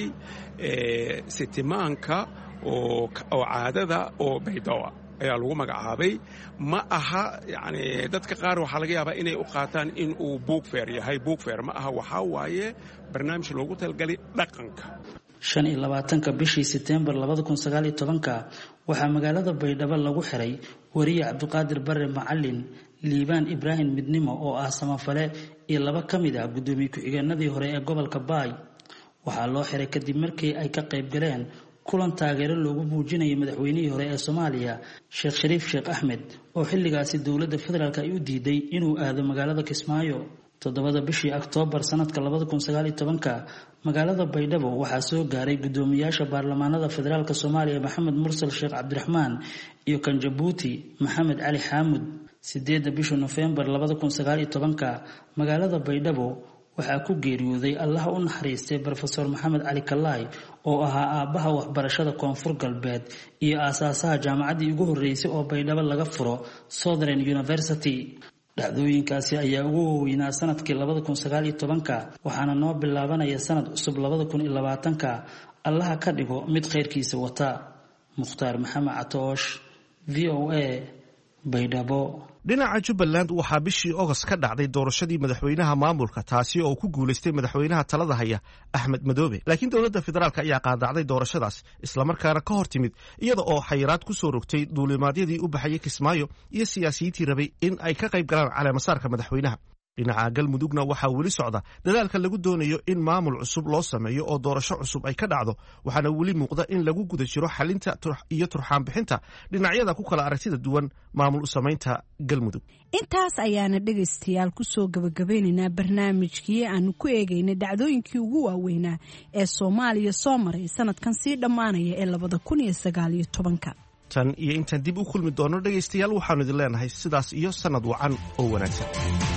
sitimaanka oo caadada oo baydhabo ayaa lagu magacaabay. ma aha yani dadka qaar waxaa laga yaabaa inay u qaataan in uu buug feer yahay. buug feer ma aha, waxaa waaye barnaamij loogu talagalay dhaqanka. shan iyo labaatanka bishii September labada kun sagaal iyo tobanka waxaa magaalada Baydhabo lagu xiray wariye Cabdiqaadir Barre Macalin, Liibaan Ibraahim Midnimo oo ah samafale iyo laba ka mid ah gudoomiye ku-xigeenadii hore ee gobolka Baay. waxaa loo xiray kadib markii ay ka qayb galeen kulan taageero loogu muujinayay madaxweynihii hore ee Soomaaliya Sheekh Shariif Sheekh Axmed oo xilligaasi dowladda federaalka ay u diiday inuu aado magaalada Kismaayo. toddobada bishii Oktoobar sanadka labada kun sagaal iyo tobanka magaalada Baydhabo waxaa soo gaaray gudoomiyaasha baarlamaanada federaalka Soomaaliya Maxamed Mursal Sheekh Cabdiraxmaan iyo kan Jabuuti Maxamed Cali Xaamud. sideedda bishii November labada kun sagaal iyo tobanka magaalada Baydhabo waxaa ku geeriyooday Allah u naxariistay Professor Maxamed Cali Kalaay oo ahaa aabaha waxbarashada Koonfur Galbeed iyo aasaasaha jaamacaddii ugu horeysay oo Baydhabo laga furo Southern University. dhacdooyinkaasi ayaa ugu weynaa sanadkii labada kun sagaal iyo tobanka waxaana noo bilaabanaya sanad cusub labada kun iyo labaatanka. allaha ka dhigo mid khayrkiisa wata. Mukhtaar Maxamed Catoosh, V O A, Baydhabo. dhinaca Jubbaland waxaa bishii August ka dhacday doorashadii madaxweynaha maamulka, taasi oo ku guuleystay madaxweynaha talada haya Axmed Madoobe. laakiin dowladda federaalka ayaa qaadacday doorashadaas islamarkaana ka hor timid iyada oo xayiraad ku soo rogtay duulimaadyadii u baxayay Kismaayo iyo siyaasiyiintii rabay in ay ka qayb galaan caleemasaarka madaxweynaha. dhinaca Galmudugna waxaa weli socda dadaalka lagu doonayo in maamul cusub loo sameeyo oo doorasho cusub ay ka dhacdo, waxaana weli muuqda in lagu guda jiro xalinta iyo turxaan bixinta dhinacyada ku kala aragtida duwan maamul u samaynta Galmudug. intaas ayaana dhegaystayaal ku soo gabagabeynaynaa barnaamijkii aanu ku eegaynay dhacdooyinkii ugu waaweynaa ee Soomaaliya soo maray sanadkan sii dhammaanaya ee labada kun iyo sagaal iyo tobanka. tan iyo intaan dib u kulmi doono dhegaystayaal waxaanu idin leenahay sidaas iyo sanad wacan oo wanaagsan.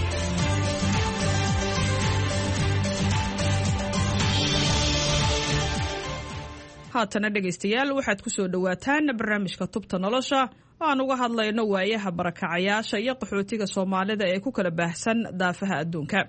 haatana dhegaystayaal waxaad ku soo dhowaataan barnaamijka tubta nolosha oo aan uga hadlayno waayaha barakacayaasha iyo qaxootiga Soomaalida ee ku kala baahsan daafaha adduunka.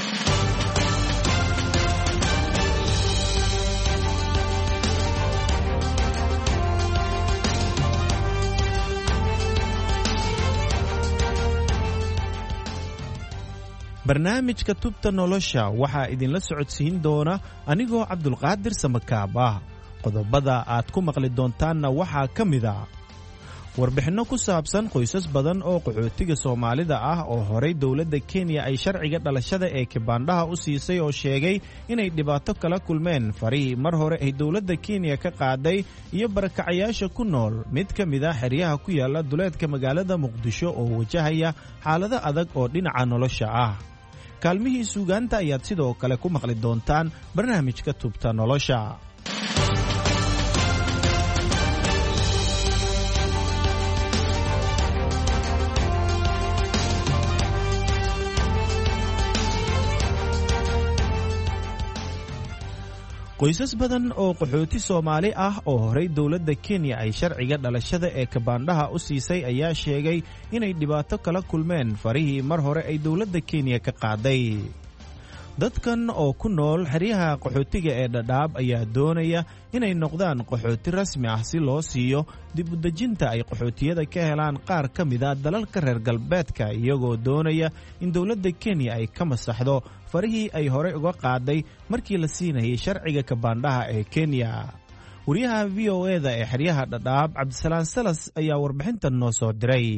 barnaamijka tubta nolosha waxaa idinla socodsiin doona anigoo Cabdulqaadir Samakaab ah. qodobada aad ku maqli doontaanna waxaa ka mid ah warbixinno ku saabsan qoysas badan oo qaxootiga Soomaalida ah oo horay dowladda Kenya ay sharciga dhalashada ee kibaandhaha u siisay oo sheegay inay dhibaato kala kulmeen farihii mar hore ay dowladda Kenya ka qaaday iyo barakacayaasha ku nool mid ka mid ah xeryaha ku yaala duleedka magaalada Muqdisho oo wajahaya xaalado adag oo dhinaca nolosha ah. kaalmihii suugaanta ayaad sidoo kale ku maqli doontaan barnaamijka tubta nolosha. qoysas badan oo qaxooti Soomaali ah oo horay dowladda Kenya ay sharciga dhalashada ee kibaandhaha u siisay ayaa sheegay inay dhibaato kala kulmeen farihii mar hore ay dowladda Kenya ka qaaday. dadkan oo ku nool xeryaha qaxootiga ee dhadhaab ayaa doonaya inay noqdaan qaxooti rasmi ah si loo siiyo dib u dejinta ay qaxootiyada ka helaan qaar ka mida dalalka reer galbeedka iyagoo doonaya in dowladda kenya ay ka masaxdo farihii ay horey uga qaaday markii la siinayay sharciga kabaandhaha ee kenya wariyaha v o e da ee xeryaha dhadhaab cabdisalaan salas ayaa warbixintan noo soo diray.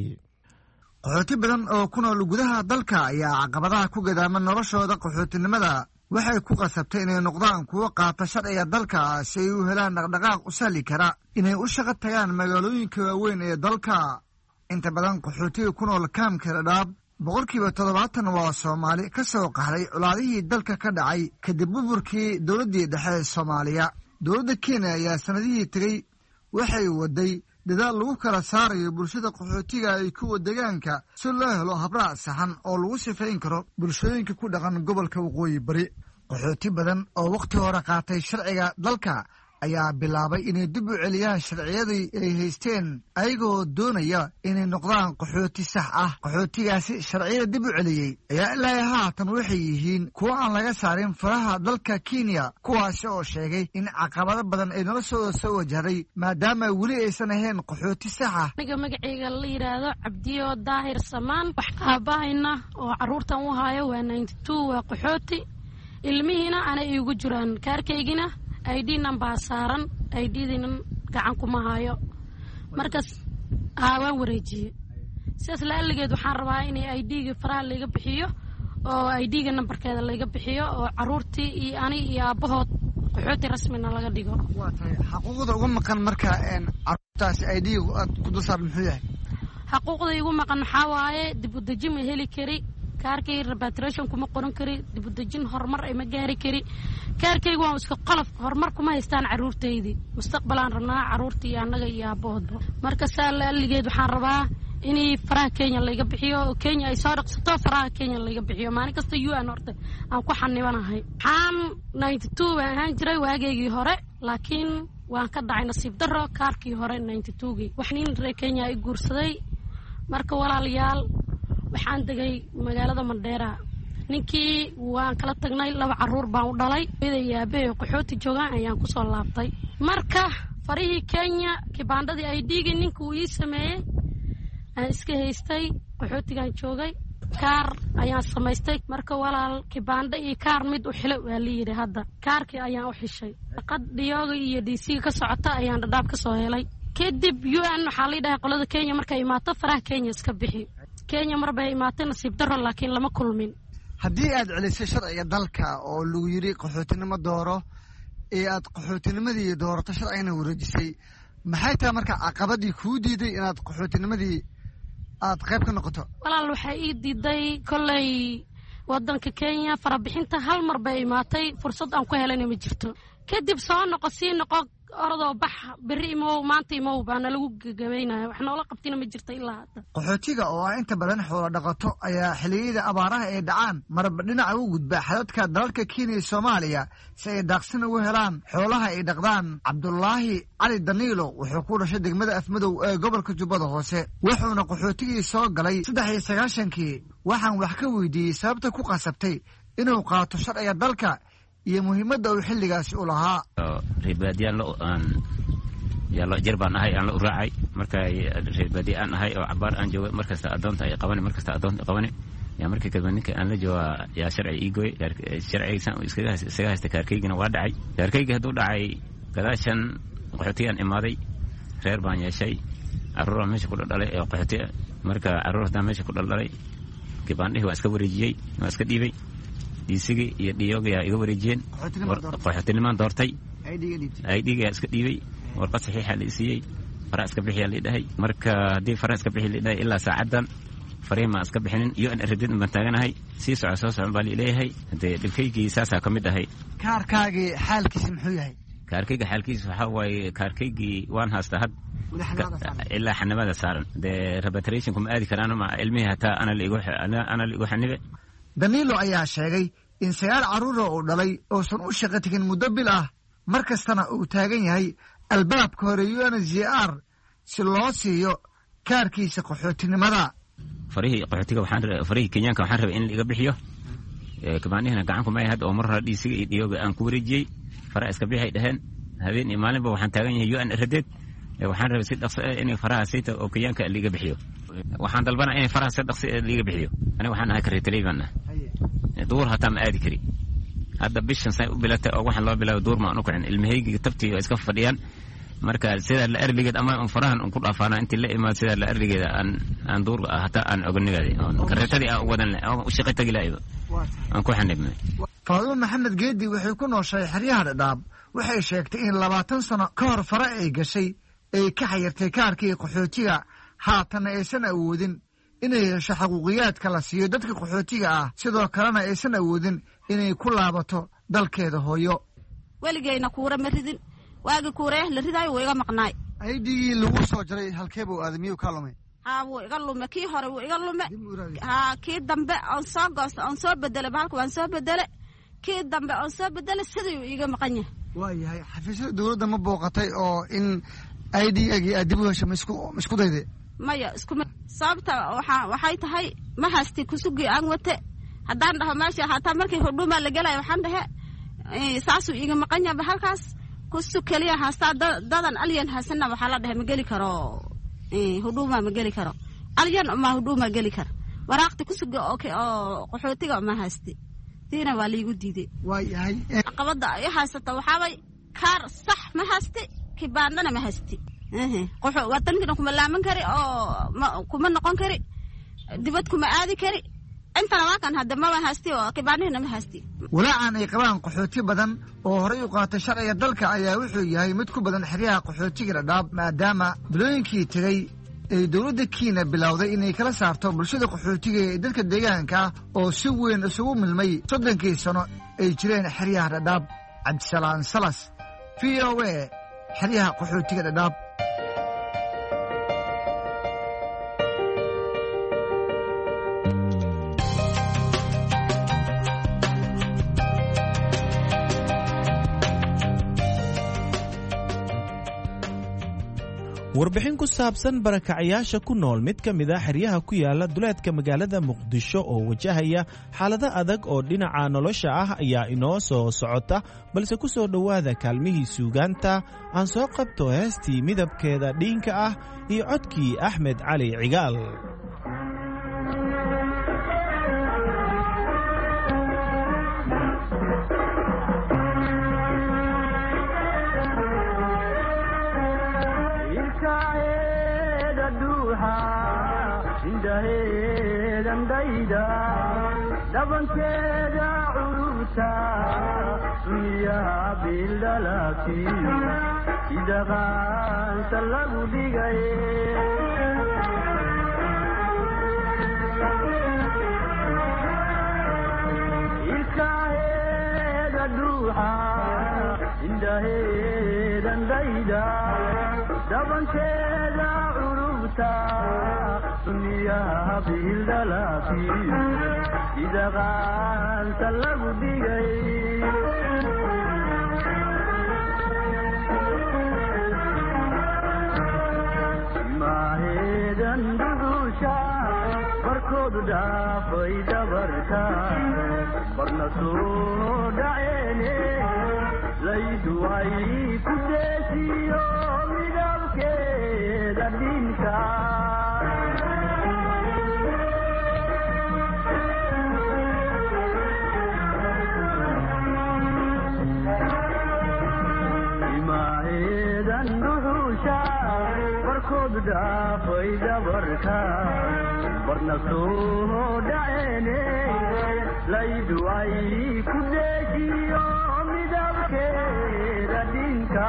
qaxooti badan oo ku nool gudaha dalka ayaa caqabadaha ku gadaama noloshooda qaxootinimada waxay ku qasabtay inay noqdaan kuwo qaata sharciga dalka si ay u helaan dhaqdhaqaaq u sahli kara inay u shaqo tagaan magaalooyinka waaweyn ee dalka. inta badan qaxootiga ku nool kaamka dhadhaab boqolkiiba toddobaatan waa soomaali ka soo qaxday colaadihii dalka ka dhacay kadib burburkii dowladdii dhexe ee soomaaliya. dowladda kenya ayaa sanadihii tegey waxay waday dadaal lagu kala saarayo bulshada qaxootiga ay kuwa deegaanka si loo helo habraac saxan oo lagu sifayn karo bulshooyinka ku dhaqan gobolka waqooyi bari. qaxooti badan oo wakhti hore qaatay sharciga dalka ayaa bilaabay inay dib u celiyaan sharciyadii ay haysteen ayagoo doonaya inay noqdaan qaxooti sax ah. qaxootigaasi sharciyada dib u celiyey ayaa ilaa haatan waxay yihiin kuwo aan laga saarin faraha dalka kenya, kuwaasi oo sheegay in caqabado badan ay noloshooda soo wajahday maadaama weli aysan ahayn qaxooti sax ah. aniga magacayga la yidhaahdo cabdiyo daahir samaan, wax aabahayna oo carruurtan u hayo waa ninety two, waa qaxooti. ilmihiina ana iigu jiraan, kaarkaygina I D number saaran, I D-dina gacan kuma hayo. markaas aa waan wareejiyey. sidaas la'alligeed waxaan rabaa in I D-ga faraha laga bixiyo oo I D-ga nambarkeeda laga bixiyo oo carruurtii iyo ani iyo aabbahood qaxooti rasmina laga dhigo. waa tahay xaquuqda ugu maqan marka carruurtaasi I D-ga aad ku dulsaar muxuu yahay? xaquuqda igu maqan waxaa waaye dib u dejin ma heli kari, kaarkay repatriation kuma qoran kari, dib u dejin horumar ay ma gaari kari. kaarkaygu waa iska qolof, horumar kuma haystaan carruurtaydii. mustaqbalaan rabnaa carruurtii iyo annaga iyo aabbahoodba. marka saa la'alligeed waxaan rabaa inay faraha kenya laga bixiyo oo kenya ay soo dhaqsato faraha kenya laga bixiyo. maalin kasta u n horta aan ku xanibanahay. waxaan ninety two waan ahaan jiray waageygii hore, laakiin waan ka dhacay nasiib darro kaarkii hore ninety two-gii. wax nin reer kenya ay guursaday. marka walaalayaal waxaan degay magaalada Mandheera. ninkii waan kala tagnay, laba carruur baan u dhalay. iyo aabbahay qaxooti joogaan ayaan ku soo laabtay. marka farihii kenya kibaandhadii I D-gii ninka uu ii sameeyey aan iska haystay, qaxootigaan joogay. kaar ayaan samaystay. marka walaal kibaandho iyo kaar mid u xilo waa la yidhi. hadda kaarkii ayaan u xishay. qad dhiyooga iyo D C-ga ka socota ayaan dhadhaab ka soo helay. kadib U N waxaa la yidhahay qolada kenya markay imaato faraha kenya iska bixi. kenya mar bay imaatay nasiib darro, laakiin lama kulmin. haddii aad celisay sharciga dalka oo lagu yidhi qaxootinimo dooro ee aad qaxootinimadii doorato sharcigana wareejisay, maxay tahay marka caqabadii kuu diiday inaad qaxootinimadii aad qayb ka noqoto? walaal waxay ii diiday kolley waddanka kenya farabixinta hal mar bay imaatay, fursad aan ku helayna ma jirto. kadib soo noqo sii noqo orodoo bax berri imow maanta imow baana lagu gagabaynaya. wax noola qabtina ma jirta ilaa hadda. qaxootiga oo ah inta badan xoolo dhaqato ayaa xilliyada abaaraha ay dhacaan marba dhinaca u gudba xadadka dalalka kenya iyo soomaaliya si ay daaqsin ugu helaan xoolaha ay dhaqdaan. cabdulaahi cali daniilo wuxuu ku dhashay degmada afmadow ee gobolka jubbada hoose, wuxuuna qaxootigii soo galay saddex iyo sagaashankii. waxaan wax ka weydiiyey sababta ku qasabtay inuu qaato sharciga dalka iyo muhiimadda uu xilligaasi u lahaa. jir baan ahay aan la u raacay. marka reer baadiye aan ahay oo cabaar aan joogay, markasta adoonta ay qabani, markasta adoonta qabani. yaa markii kadib ninka aan la jooga yaa sharci ii gooy. sharcigiisan iskaga haysta kaarkaygina waa dhacay. kaarkaygii hadduu dhacay gadaashan qaxootigaan imaaday, reer baan yeeshay, carruur meesha ku dhaldhalay ee qaxooti. marka carruur haddaan meesha ku dhaldhalay, kibaandhihii waa iska wareejiyey, waa iska dhiibay. diisigii iyo dhiyooga yaa iga wareejiyeen. qaxootinimaan doortay. I D-ga yaa iska dhiibay. warqad saxiixa la isiiyey. faraa iska bixiyaa la dhahay. marka haddii faraa iska bixi la dhahay ilaa saacaddan fariin maan iska bixinin. U N rdid baan taaganahay. sii soco soo socon baa liileeyahay. haddee dhibkaygii saasaa ka mid ahay. kaarkaagii xaalkiisi muxuu yahay? kaarkayga xaalkiisa waxaa waaye kaarkaygii waan haastaa had ilaa xanimada saaran. dee repatriation kuma aadi karaan ma ilmihii hataa ana la igu xanibe. daniilo ayaa sheegay in sagaal carruura uu dhalay uusan u shaqo tegin muddo bil ah, mar kastana uu taagan yahay albaabka hore U N H C R si loo siiyo kaarkiisa qaxootinimada. farihii qaxootiga waxaan farihii kenyaanka waxaan rabay in la iga bixiyo kabaanihina gacan kuma had oo mar hore dhiisiga iyo dhiyooga aan ku wareejiyey faraha iska bixay dhaheen habeen iyo maalinba waxaan taagan yahay un radeed waxaan rabay si dhaqso ah inay faraha sayta oo kiyaanka liiga bixiyo waxaan dalbanaa inay faraha si dhaqso ah liiga bixiyo aniga waxaan ahay kareetaleey baan ahay duur hataa ma aadi kari hadda bishan say u bilatay oo waxaan loo bilaabo duur ma aan u kicin ilmahayga tabtii oo iska fadhiyaan marka sida la arligeed ama aan farahan ku dhaafana intii la imaad sida la arligeed aan aan duur hataa aan oganigaday kareetadii aan wadan oo u shaqo tagi laayba aan ku xanibnay Faadumo Maxamed Geedi waxay ku nooshay xeryaha Dhadhaab waxay sheegtay in labaatan sano ka hor fara ay gashay ay ka xayirtay kaarkii qaxootiga haatan aysan awoodin inay hesho xuquuqiyaadka la siiyo dadka qaxootiga ah sidoo kalena aysan awoodin inay ku laabato dalkeeda hooyo waligayna kuura ma ridin waagi kuuree la ridayo way iga maqnaay aydigii lagu soo jaray halkee buu aadamiyo ka lumay haa wuu iga lume kii hore wuu iga lume haa kii dambe aan soo goosto aan soo bedelay bahalka waan soo bedelay kii dambe aan soo bedelay sidii iga maqan yahay waayahay xafiisyada dowladda ma booqatay oo in aydigii aad dib u hesho isku dayday maya iskuma sababta waxaa waxay tahay ma haysti kusugii aan wate haddaan dhaho meesha hataa markii hudhuuma la gelayo waxaan dhahe saasuu iiga maqan yahay bahalkaas kusug keliya haastaa dadan alyan haasana waxaa la dhahay ma geli karo hudhuuma ma geli karo alyan ma hudhuuma geli karo waraaqti kusuga oo qaxootiga ma haysti diina waa liigu diiday waayahay caqabada ay haysata waxaabay kaar sax ma haysti kibaandana ma haysti qoxo wadankina kuma laaman kari oo kuma noqon kari dibad kuma aadi kari intana waa kan hadda ma haysti oo kibaandina ma haysti walaacan ay qabaan qaxooti badan oo horey u qaatay sharciga dalka ayaa wuxuu yahay mid ku badan xeryaha qaxootiga Dhadhaab maadaama bilooyinkii tagay ay dowladda Kenya bilowday inay kala saarto bulshada qaxootiga ee dadka deegaanka oo si weyn isugu milmay soddonkii sano ay jireen xeryaha Dhadhaab Cabdisalaam Salas V O A xeryaha qaxootiga Dhadhaab warbixin ku saabsan barakacayaasha ku nool mid ka mid a xeryaha ku yaala duleedka magaalada muqdisho oo wajahaya xaalado adag oo dhinaca nolosha ah ayaa inoo soo socota balse ku soo dhowaada kaalmihii suugaanta aan soo qabto heestii midabkeeda dhiinka ah iyo codkii axmed cali cigaal dabankeeda curuurta sunniyaha bildhalaki idaqaanta lagu dhigay ilkaheeda dhuuxa indhaheedan dayda dabankeeda cururta sunniyaha bildhalaki idaqaanta lagu dhigay maaheedan dhuxusha barkoodu dhaafay dhabarka barna soo dhaceene laydu ay ku deesiyo midabkeeda dhinka dhaafay dhabarka barna soo dhaceene laydu ay ku deejiyo midabkeeda dhinka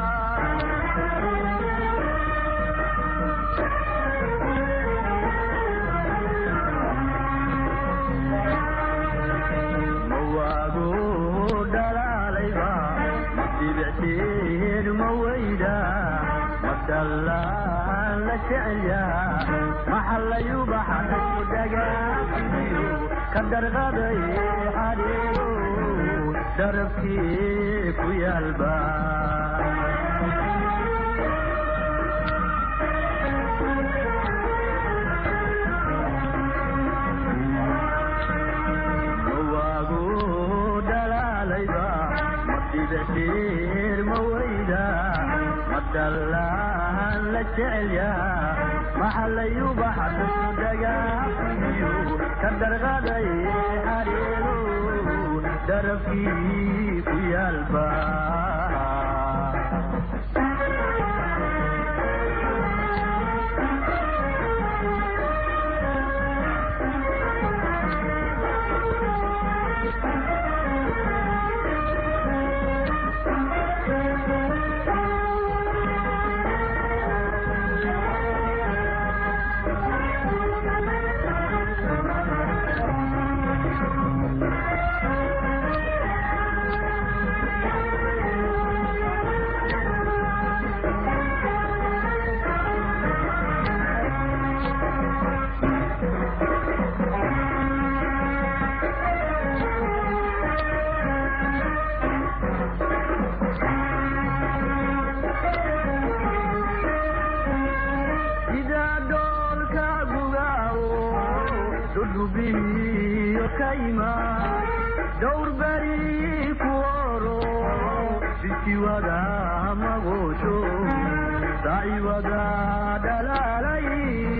mawaago dhalaalayba dibicteed ma weyda madallaan la jecelya maxalla yubaxa dagaaiyo ka darqaday xadhiyo darabkii ku yaalba jecel yaha maxallayuba xaduu dhagaxiyo ka darqaday xariiru darabkii ku yaalba dowr bari ku oro bisiwada magosho daiwada dalalay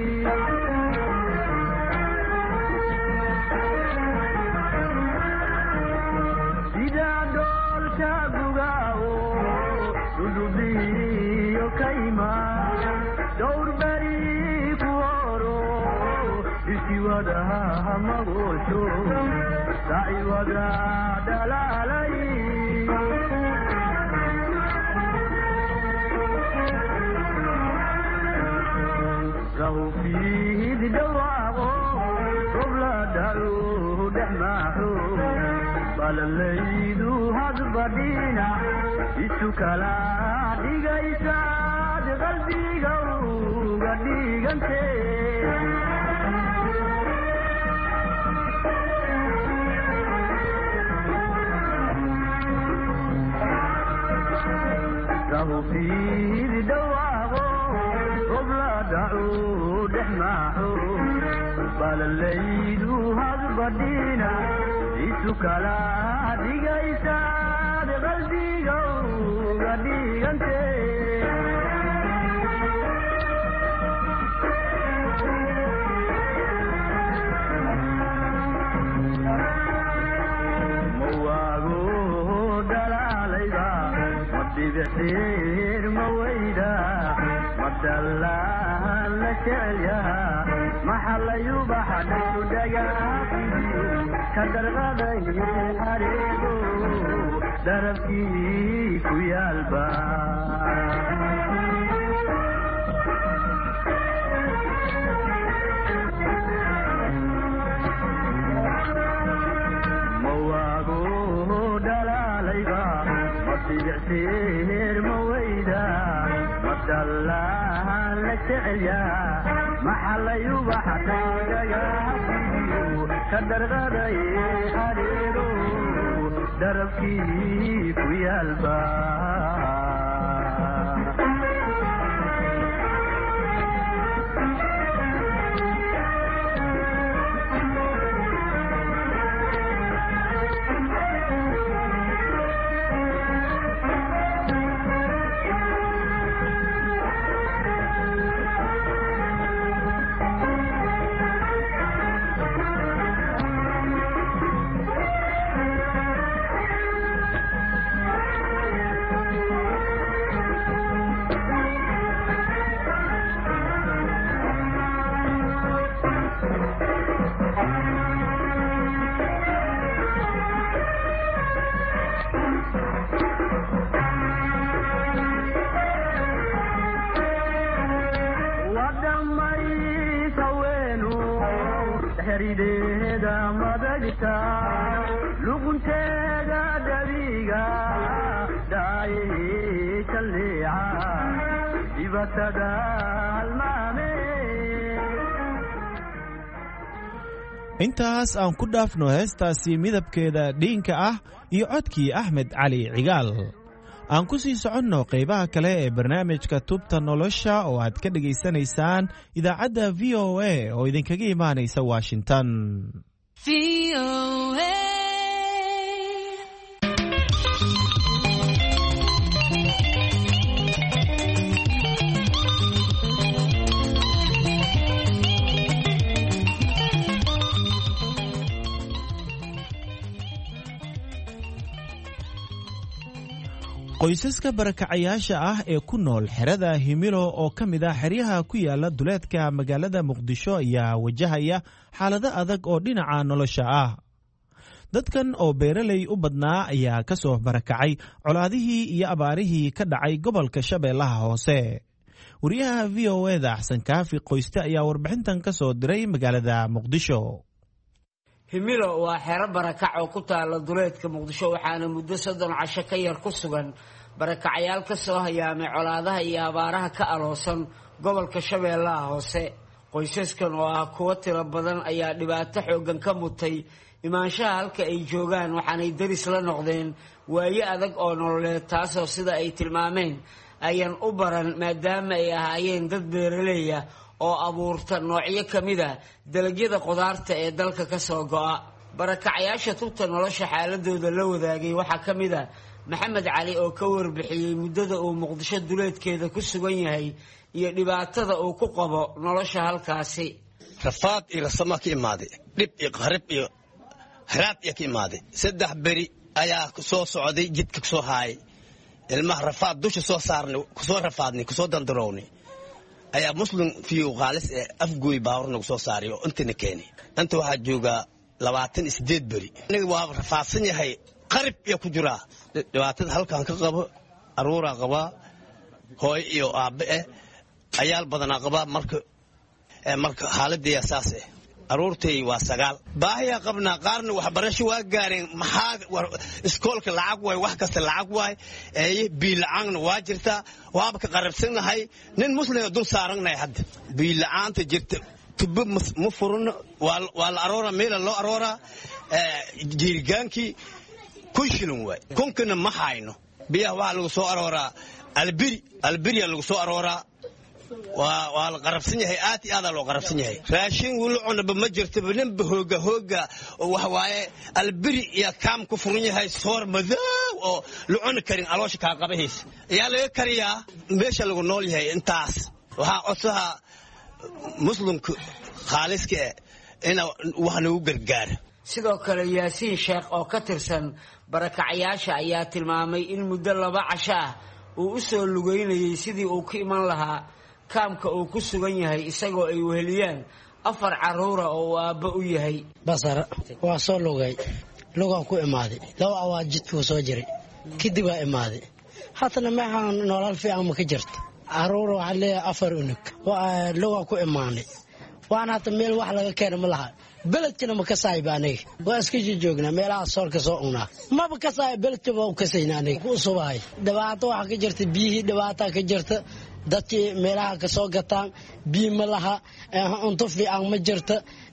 sida dolka gugao dudubiyo kaima dowr bari ku oro bisiwada magosho daiwada dalalay rahu fiid dhawaaqo robla dhalu dhexmaaxo balalaydu hadbadhina isu kala dhigaysaad qalbiga uga dhigante rahu fiid dhawaaqo robla dhacu dhexmaaxo balalaydu hadbadhina isu kala dhigaysaad qalbiga uga dhigante mawaago dhalaalayba madibixir mawayda madallaan la jecel yaha maxallayuba xaduu dhagaxiyo ka darqaday xariiru darabkii ku yaalba mawaago dhalaalayba madibicsiir mawayda madallaan la jecel yaha maxallayuba xaduu dhagaxiyo ka darqaday xariiru darabkii ku yaalba herideeda madagta lugunteeda dhabiga dhaaye kalleeca dibatada halmaame intaas aan ku dhaafno heestaasi midabkeeda dhiinka ah iyo codkii axmed cali cigaal aan ku sii soconno qaybaha kale ee barnaamijka tubta nolosha oo aad ka dhegaysanaysaan idaacadda v o a oo idinkaga imaanaysa washington. qoysaska barakacayaasha ah ee ku nool xerada himilo oo ka mid ah xeryaha ku yaala duleedka magaalada muqdisho ayaa wajahaya xaalado adag oo dhinaca nolosha ah. dadkan oo beeraley u badnaa ayaa ka soo barakacay colaadihii iyo abaarihii ka dhacay gobolka shabeellaha hoose. wariyaha v o eda xasan kaafi qoyste ayaa warbixintan ka soo diray magaalada muqdisho. himilo waa xero barakac oo ku taala duleedka muqdisho waxaana muddo soddon casho ka yar ku sugan barakacyaal ka soo hayaamay colaadaha iyo abaaraha ka aloosan gobolka shabeellaha hoose. qoysaskan oo ah kuwo tiro badan ayaa dhibaato xooggan ka mutay imaanshaha halka ay joogaan, waxaanay daris la noqdeen waayo adag oo nololeed, taasoo sida ay tilmaameen ayaan u baran maadaama ay ahaayeen dad beeraleeya oo abuurta noocyo ka mid a dalagyada qudaarta ee dalka ka soo go'a. barakacyaasha tubta nolosha xaaladooda la wadaagay waxaa ka mid a maxamed cali oo ka warbixiyey muddada uu muqdisho duleedkeeda ku sugan yahay iyo dhibaatada uu ku qabo nolosha halkaasi. rafaad iyo rasama ka imaaday, dhib iyo qarib iyo haraad iyo ka imaaday. saddex beri ayaa soo socday jidka kusoo haayay, ilmaha rafaad dusha soo saarnay, kusoo rafaadnay, kusoo dandarownay ayaa muslim fiiw qaalis ee afgooy baawar nagu soo saaray oo intana keenay. inta waxaa joogaa labaatan iyo sideed beri. aniga waa rafaadsan yahay, qarib iyo ku jiraa. dhibaatada halkan ka qabo aruuraa qabaa, hooy iyo aabbe eh ayaal badanaa qabaa. marka marka xaaladii saas eh aruurtay waa sagaal. baahiyaa qabnaa, qaarna waxbarasho waa gaareen. maxaa iskoolka lacag waay, wax kasta lacag waay, ee biila'aanna waa jirtaa. waaba ka qarabsanahay, nin muslima dul saaranahay. hadda biila'aanta jirta, tubo ma furno, waa la arooraa, meela loo arooraa. jiirigaankii kun shilin waay, kunkana ma hayno. biyaha waxaa lagu soo arooraa albiri, albiriya lagu soo arooraa. waa la qarabsan yahay, aad iyo aadaa loo qarabsan yahay. raashin wula cunaba ma jirtaba, ninba hooga hooga oo wax waaye albiri iyo kaam ku furan yahay. soor madoow oo la cuni karin, aloosha kaa qabahaysa ayaa laga kariyaa. meesha lagu nool yahay intaas. waxaa codsaha muslimka khaaliska eh ina wax nagu gargaara. sidoo kale yaasiin sheekh oo ka tirsan barakacyaasha ayaa tilmaamay in muddo laba casho ah uu u soo lugeynayay sidii uu ka iman lahaa kaamka uu ku sugan yahay, isagoo ay weheliyaan afar caruura oo uu aabba u yahay. basar waa soo lugay, lugaan ku imaaday. laba awaa jidkuu soo jiray, kadib waa imaaday. haatana maxaan nolol fiican ma ka jirta. caruura waxaa leeyahay afar unug, lugaan ku imaanay. waana hata meel wax laga keena ma laha. beledkana ma kasayba aniga, waa iska joognaa meelaha soorka soo cunaa. maba kasay beledka waa u kasayna aniga ku subahay. dhibaato waxaa ka jirta, biyihii dhibaataa ka jirta. dadkii meelaha ka soo gataan biyo ma laha, cunto fiican ma jirta.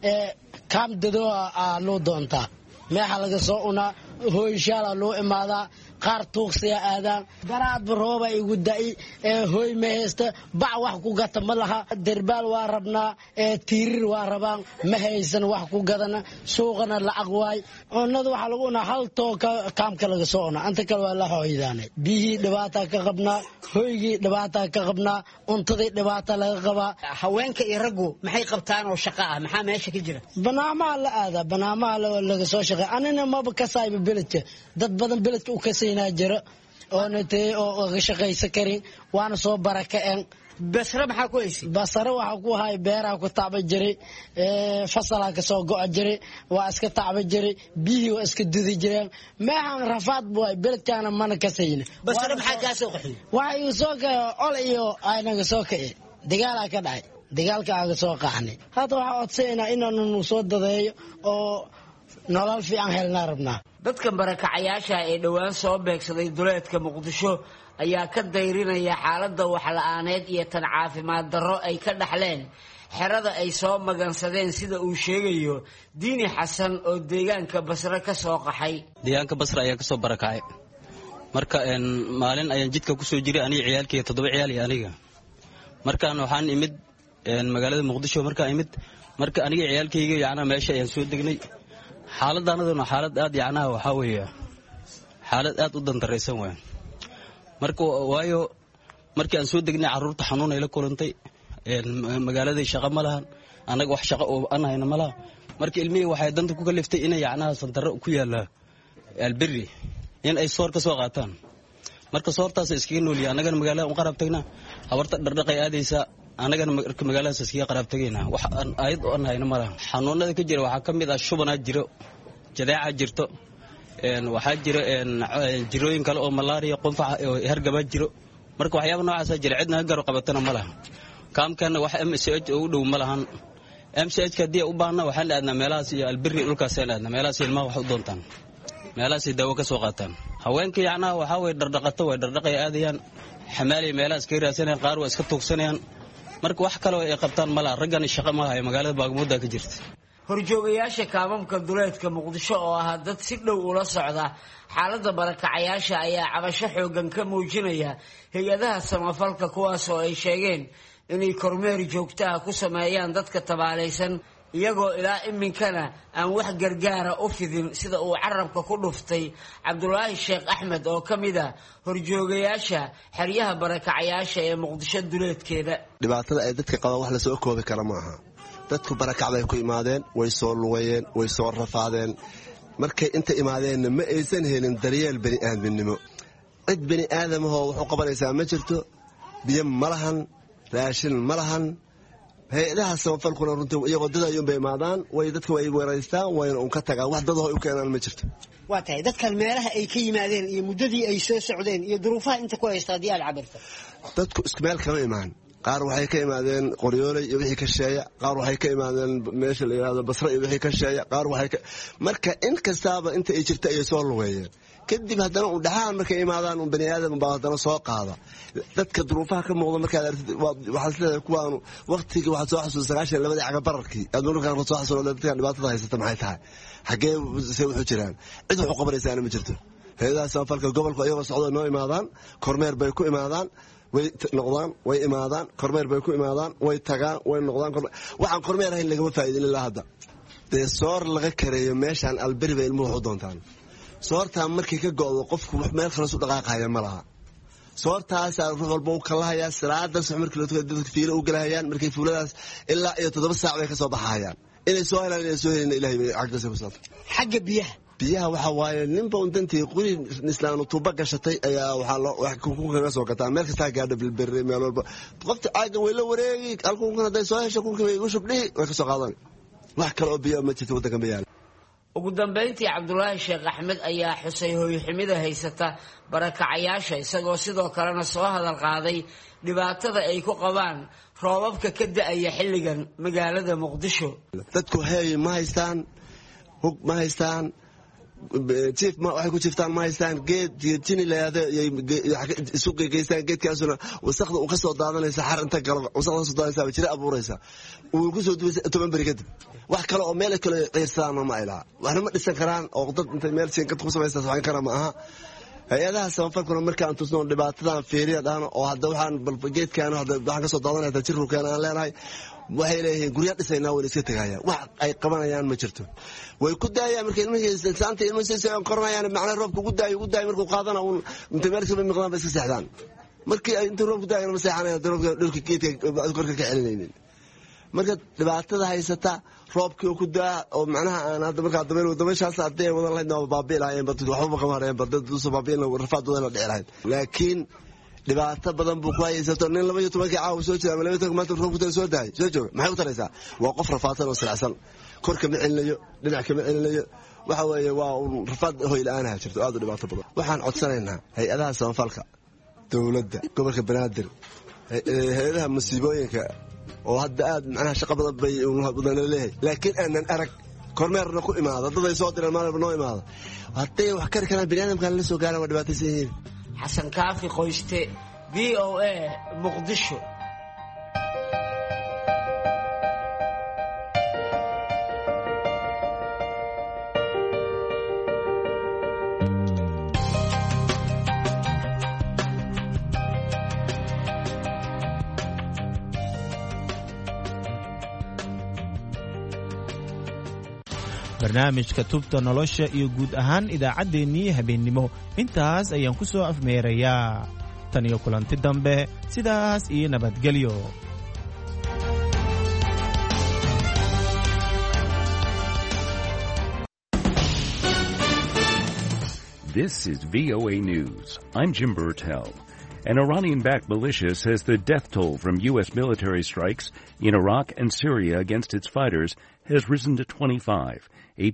kaam dadoo aa loo doontaa, meexa laga soo cunaa, hooyshaala loo imaadaa. qaar tuugsiya aadaan, garaadba rooba igu da'i, hooy ma haysta, bac wax ku gata ma laha. derbaal waa rabnaa, tiirir waa rabaan, ma haysan wax ku gadana. suuqana lacag waay. cunnada waxaa lagu cunaa hal too kaamka laga soo cunaa, inta kale waa la hooydaanay. biyihii dhibaataa ka qabnaa, hooygii dhibaataa ka qabnaa, cuntadii dhibaata laga qabaa. haweenka iyo raggu maxay qabtaan oo shaqo ah? maxaa meesha ka jira? banaamaha la aadaa, banaamaha laga soo shaqeey. anina maba kasayba beledka, dad badan beledka u kasay jira oona tee oo ga shaqaysan karin, waana soo barakaceen. basra maxaa ku haysay? basra waxaa ku hay beeraha ku tacba jiray, fasalaa ka soo go'a jiray, waa iska tacba jiray, biyihii waa iska dudi jireen. meexan rafaad bu ay beledkaana mana kasayna. basra maxaa kaa soo qaxiyey? waxa igu soo kace ol iyo aynaga soo kace, dagaalaa ka dhacay, dagaalka aaga soo qaxnay. hadda waxaa codsaynaa inaanu soo dadeeyo oo nolol fiican helnaa rabnaa. dadkan barakacayaasha ee dhowaan soo beegsaday duleedka muqdisho ayaa ka dayrinaya xaaladda waxla'aaneed iyo tan caafimaad darro ay ka dhaxleen xerada ay soo magansadeen, sida uu sheegayo diini xasan oo deegaanka basre ka soo qaxay. deegaanka basre ayaa kasoo barakacay. marka maalin ayaan jidka kusoo jiray, aniga ciyaalkayga toddoba ciyaal iyo aniga. markaan waxaan imid magaalada muqdisho. markaan imid marka aniga ciyaalkayga yacnaa meesha ayaan soo degnay. xaaladdaanaduna xaalad aad yacnaha waxaa weeye xaalad aad u dandaraysan waay. marka waayo markii aan soo degnay carruurta xanuun ay la kulantay, magaaladii shaqo ma lahan, annaga wax shaqo oo aan hayna ma laha. marka ilmihii waxay danta ku kaliftay inay yacnaha sandarro ku yaalla alberi in ay soor ka soo qaataan. marka soortaas iskaga noolyahay annagana magaalada u qarab tagnaa habarta dhardhaqay aadaysaa annagana magaaladaas iskaga qarab tagaynaa wax aan aayad u anhayna malaha xanuunada ka jira waxaa ka mid ah shubanaa jiro jadeeca jirto waxaa jira jirooyin kale oo malaria qunfac hargabaa jiro marka waxyaaba noocaasa jira cidna garo qabatana ma laha kaamkana wax m c h ugu dhow ma lahan m c h haddii u baahna waxaan aadnaa meelahaas iyo albirri dhulkaasaan aadnaa meelahaas ilmaha wax u doontaan meelahaasay daawo ka soo qaataan haweenka yacnaha waxaa way dhardhaqato way dhardhaqay aadayaan xamaaliya meelahaas ka raadsanayaan qaar waa iska tuugsanayaan marka wax kale ay qabtaan ma laha raggan shaqo ma hayo magaalada baagmudda ka jirta horjoogayaasha kaamamka duleedka muqdisho oo ahaa dad si dhow ula socda xaaladda barakacayaasha ayaa cabasho xoogan ka muujinaya hay-adaha samafalka kuwaas oo ay sheegeen inay kormeer joogtaha ku sameeyaan dadka tabaalaysan iyagoo ilaa iminkana aan wax gargaara u fidin sida uu carabka ku dhuftay cabdulaahi sheekh axmed oo ka mid a horjoogayaasha xeryaha barakacayaasha ee muqdisho duleedkeeda dhibaatada ay dadka qabaan wax lasoo koobi kara ma aha dadku barakac bay ku imaadeen way soo lugayeen way soo rafaadeen markay inta imaadeenna ma aysan helin daryeel bani aadminimo cid bani aadamahoo wuxuu qabanaysaa ma jirto biyo ma lahan raashin ma lahan hay-adaha samafalkuna runtii iyagoo dad ayuunbay imaadaan way dadka way weeraystaan wayna un ka tagaan wax dadaho u keenaan ma jirto waa tahay dadkan meelaha ay ka yimaadeen iyo muddadii ay soo socdeen iyo duruufaha inta ku haysta haddii aad cabirta dadku isku meel kama imaan qaar waxay ka imaadeen qoryooley iyo wixii ka sheeya qaar waxay ka imaadeen meesha la yidhahdo basre iyo wixii ka sheeya qaar waxay ka marka in kastaaba inta ay jirta ayay soo lugeeyeen kadib haddana u dhaxaan markay imaadaan un bani aadam baa haddana soo qaada dadka duruufaha ka muuqda markaad aragtid waxaad isleedahay kuwaanu waqtigii waxaad soo xasuusta sagaashan labadii cagabararkii aad markaan soo xasuulo dadkan dhibaatada haysata maxay tahay xaggee se wuxuu jiraan cid wax u qabanaysaana ma jirto hay-adaha samafalka gobolku iyagoo socdo noo imaadaan kormeer bay ku imaadaan way noqdaan way imaadaan kormeer bay ku imaadaan way tagaan way noqdaan waxaan kormeer ahayn lagama faa'iidin ilaa hadda dee soor laga kareeyo meeshaan alberi bay ilmuhu wax u doontaan soortaa markay ka go'do qofku meel kale su dhaqaaqaya ma laha soortaasaa ruux walba u kalahayaa salaada subax markii la tukado dadka fiilo u galahayaan markay fuuladaas ilaa iyo toddoba saac bay ka soo baxayaan inay soo helaan inay soo helin ilaahay bay cagdasa ku saabsan xagga biyaha biyaha waxa waaye ninba un dantii quri islaanu tuuba gashatay ayaa waxaa loo wax kun kaga soo gataa meel kastaa gaadha bilberi meel walba qofta caagan way la wareegi halkunkun hadday soo hesho kunkii way igu shubdhihi way ka soo qaadan wax kale oo biyo ma jirto waddanka ma yaala ugu dambayntii cabdulaahi sheekh axmed ayaa xusay hooyxumida haysata barakacayaasha isagoo sidoo kalena soo hadal qaaday dhibaatada ay ku qabaan roobabka ka da'aya xilligan magaalada muqdisho dadku hey ma haystaan hug ma haystaan jiif ma waxay ku jiiftaan ma haystaan geed jini layaado isu geystaan geedkaasuna wasaqda uu ka soo daadanaysa xar inta galo wasaqda soo daadanaysa jira abuuraysa uu ku soo duwaysa toban beri kadib wax kale oo meel kale ciirsadaan ma ay laha waxna ma dhisan karaan oo dad intay meel siinkad ku samaysta socon kara ma aha hay-adaha samafalkuna markaan tusno dhibaatadan fiiriya dhahno oo hadda waxaan bal geedkaan hadda waxaan ka soo daadanaysa jirrukeena aan leenahay waxay leeyihiin gurya dhisaynaa wayna iska tegayaan wax ay qabanayaan ma jirto way ku daayaan markay ilmihiisaanta ilmihiisa koranayaan macnaa roobka ugu daayo ugu daayo markuu qaadana uun inta meel kasta miqdaan ba iska seexdaan markii ay inta roobku daayana ma seexanayaan roobka dhulka geedka korka ka celinaynin marka dhibaatada haysata roobkii ku daa oo macnaha aan hadda markaa dameel dameeshaas hadday wadan lahayd waa baabi'i lahaayeen baddu waxba kama hareen badda duusa baabi'in rafaadooda la dhici lahayd laakiin dhibaato badan buu ku haysato nin laba iyo tobankii caawa soo jira ama laba iyo tobanka maanta roobku taa soo dahay soo jooga maxay u taraysaa waa qof rafaadsan oo silacsan kor kama celinayo dhinac kama celinayo waxa weeye waa rafaad hoy la'aanaha jirto aad u dhibaato badan waxaan codsanaynaa hay-adaha samafalka dowladda gobolka banaadir hay-adaha musiibooyinka oo hadda aad macnaha shaqo badan bay leeyahay laakiin aanan arag kormeerna ku imaado dad ay soo direen maalba noo imaado hadday wax kari karaan bini aadamkaan la soo gaaraan waa dhibaataysan yihiin xasan kaafi qoyste v o a muqdisho barnaamijka tubta nolosha iyo guud ahaan idaacaddeenii habeennimo intaas ayaan ku soo afmeerayaa tan iyo kulanti dambe sidaas iyo nabadgelyo This is V O A News. I'm Jim Burtell. An Iranian-backed militia says the death toll from U S military strikes in Iraq and Syria against its fighters has risen to twenty-five.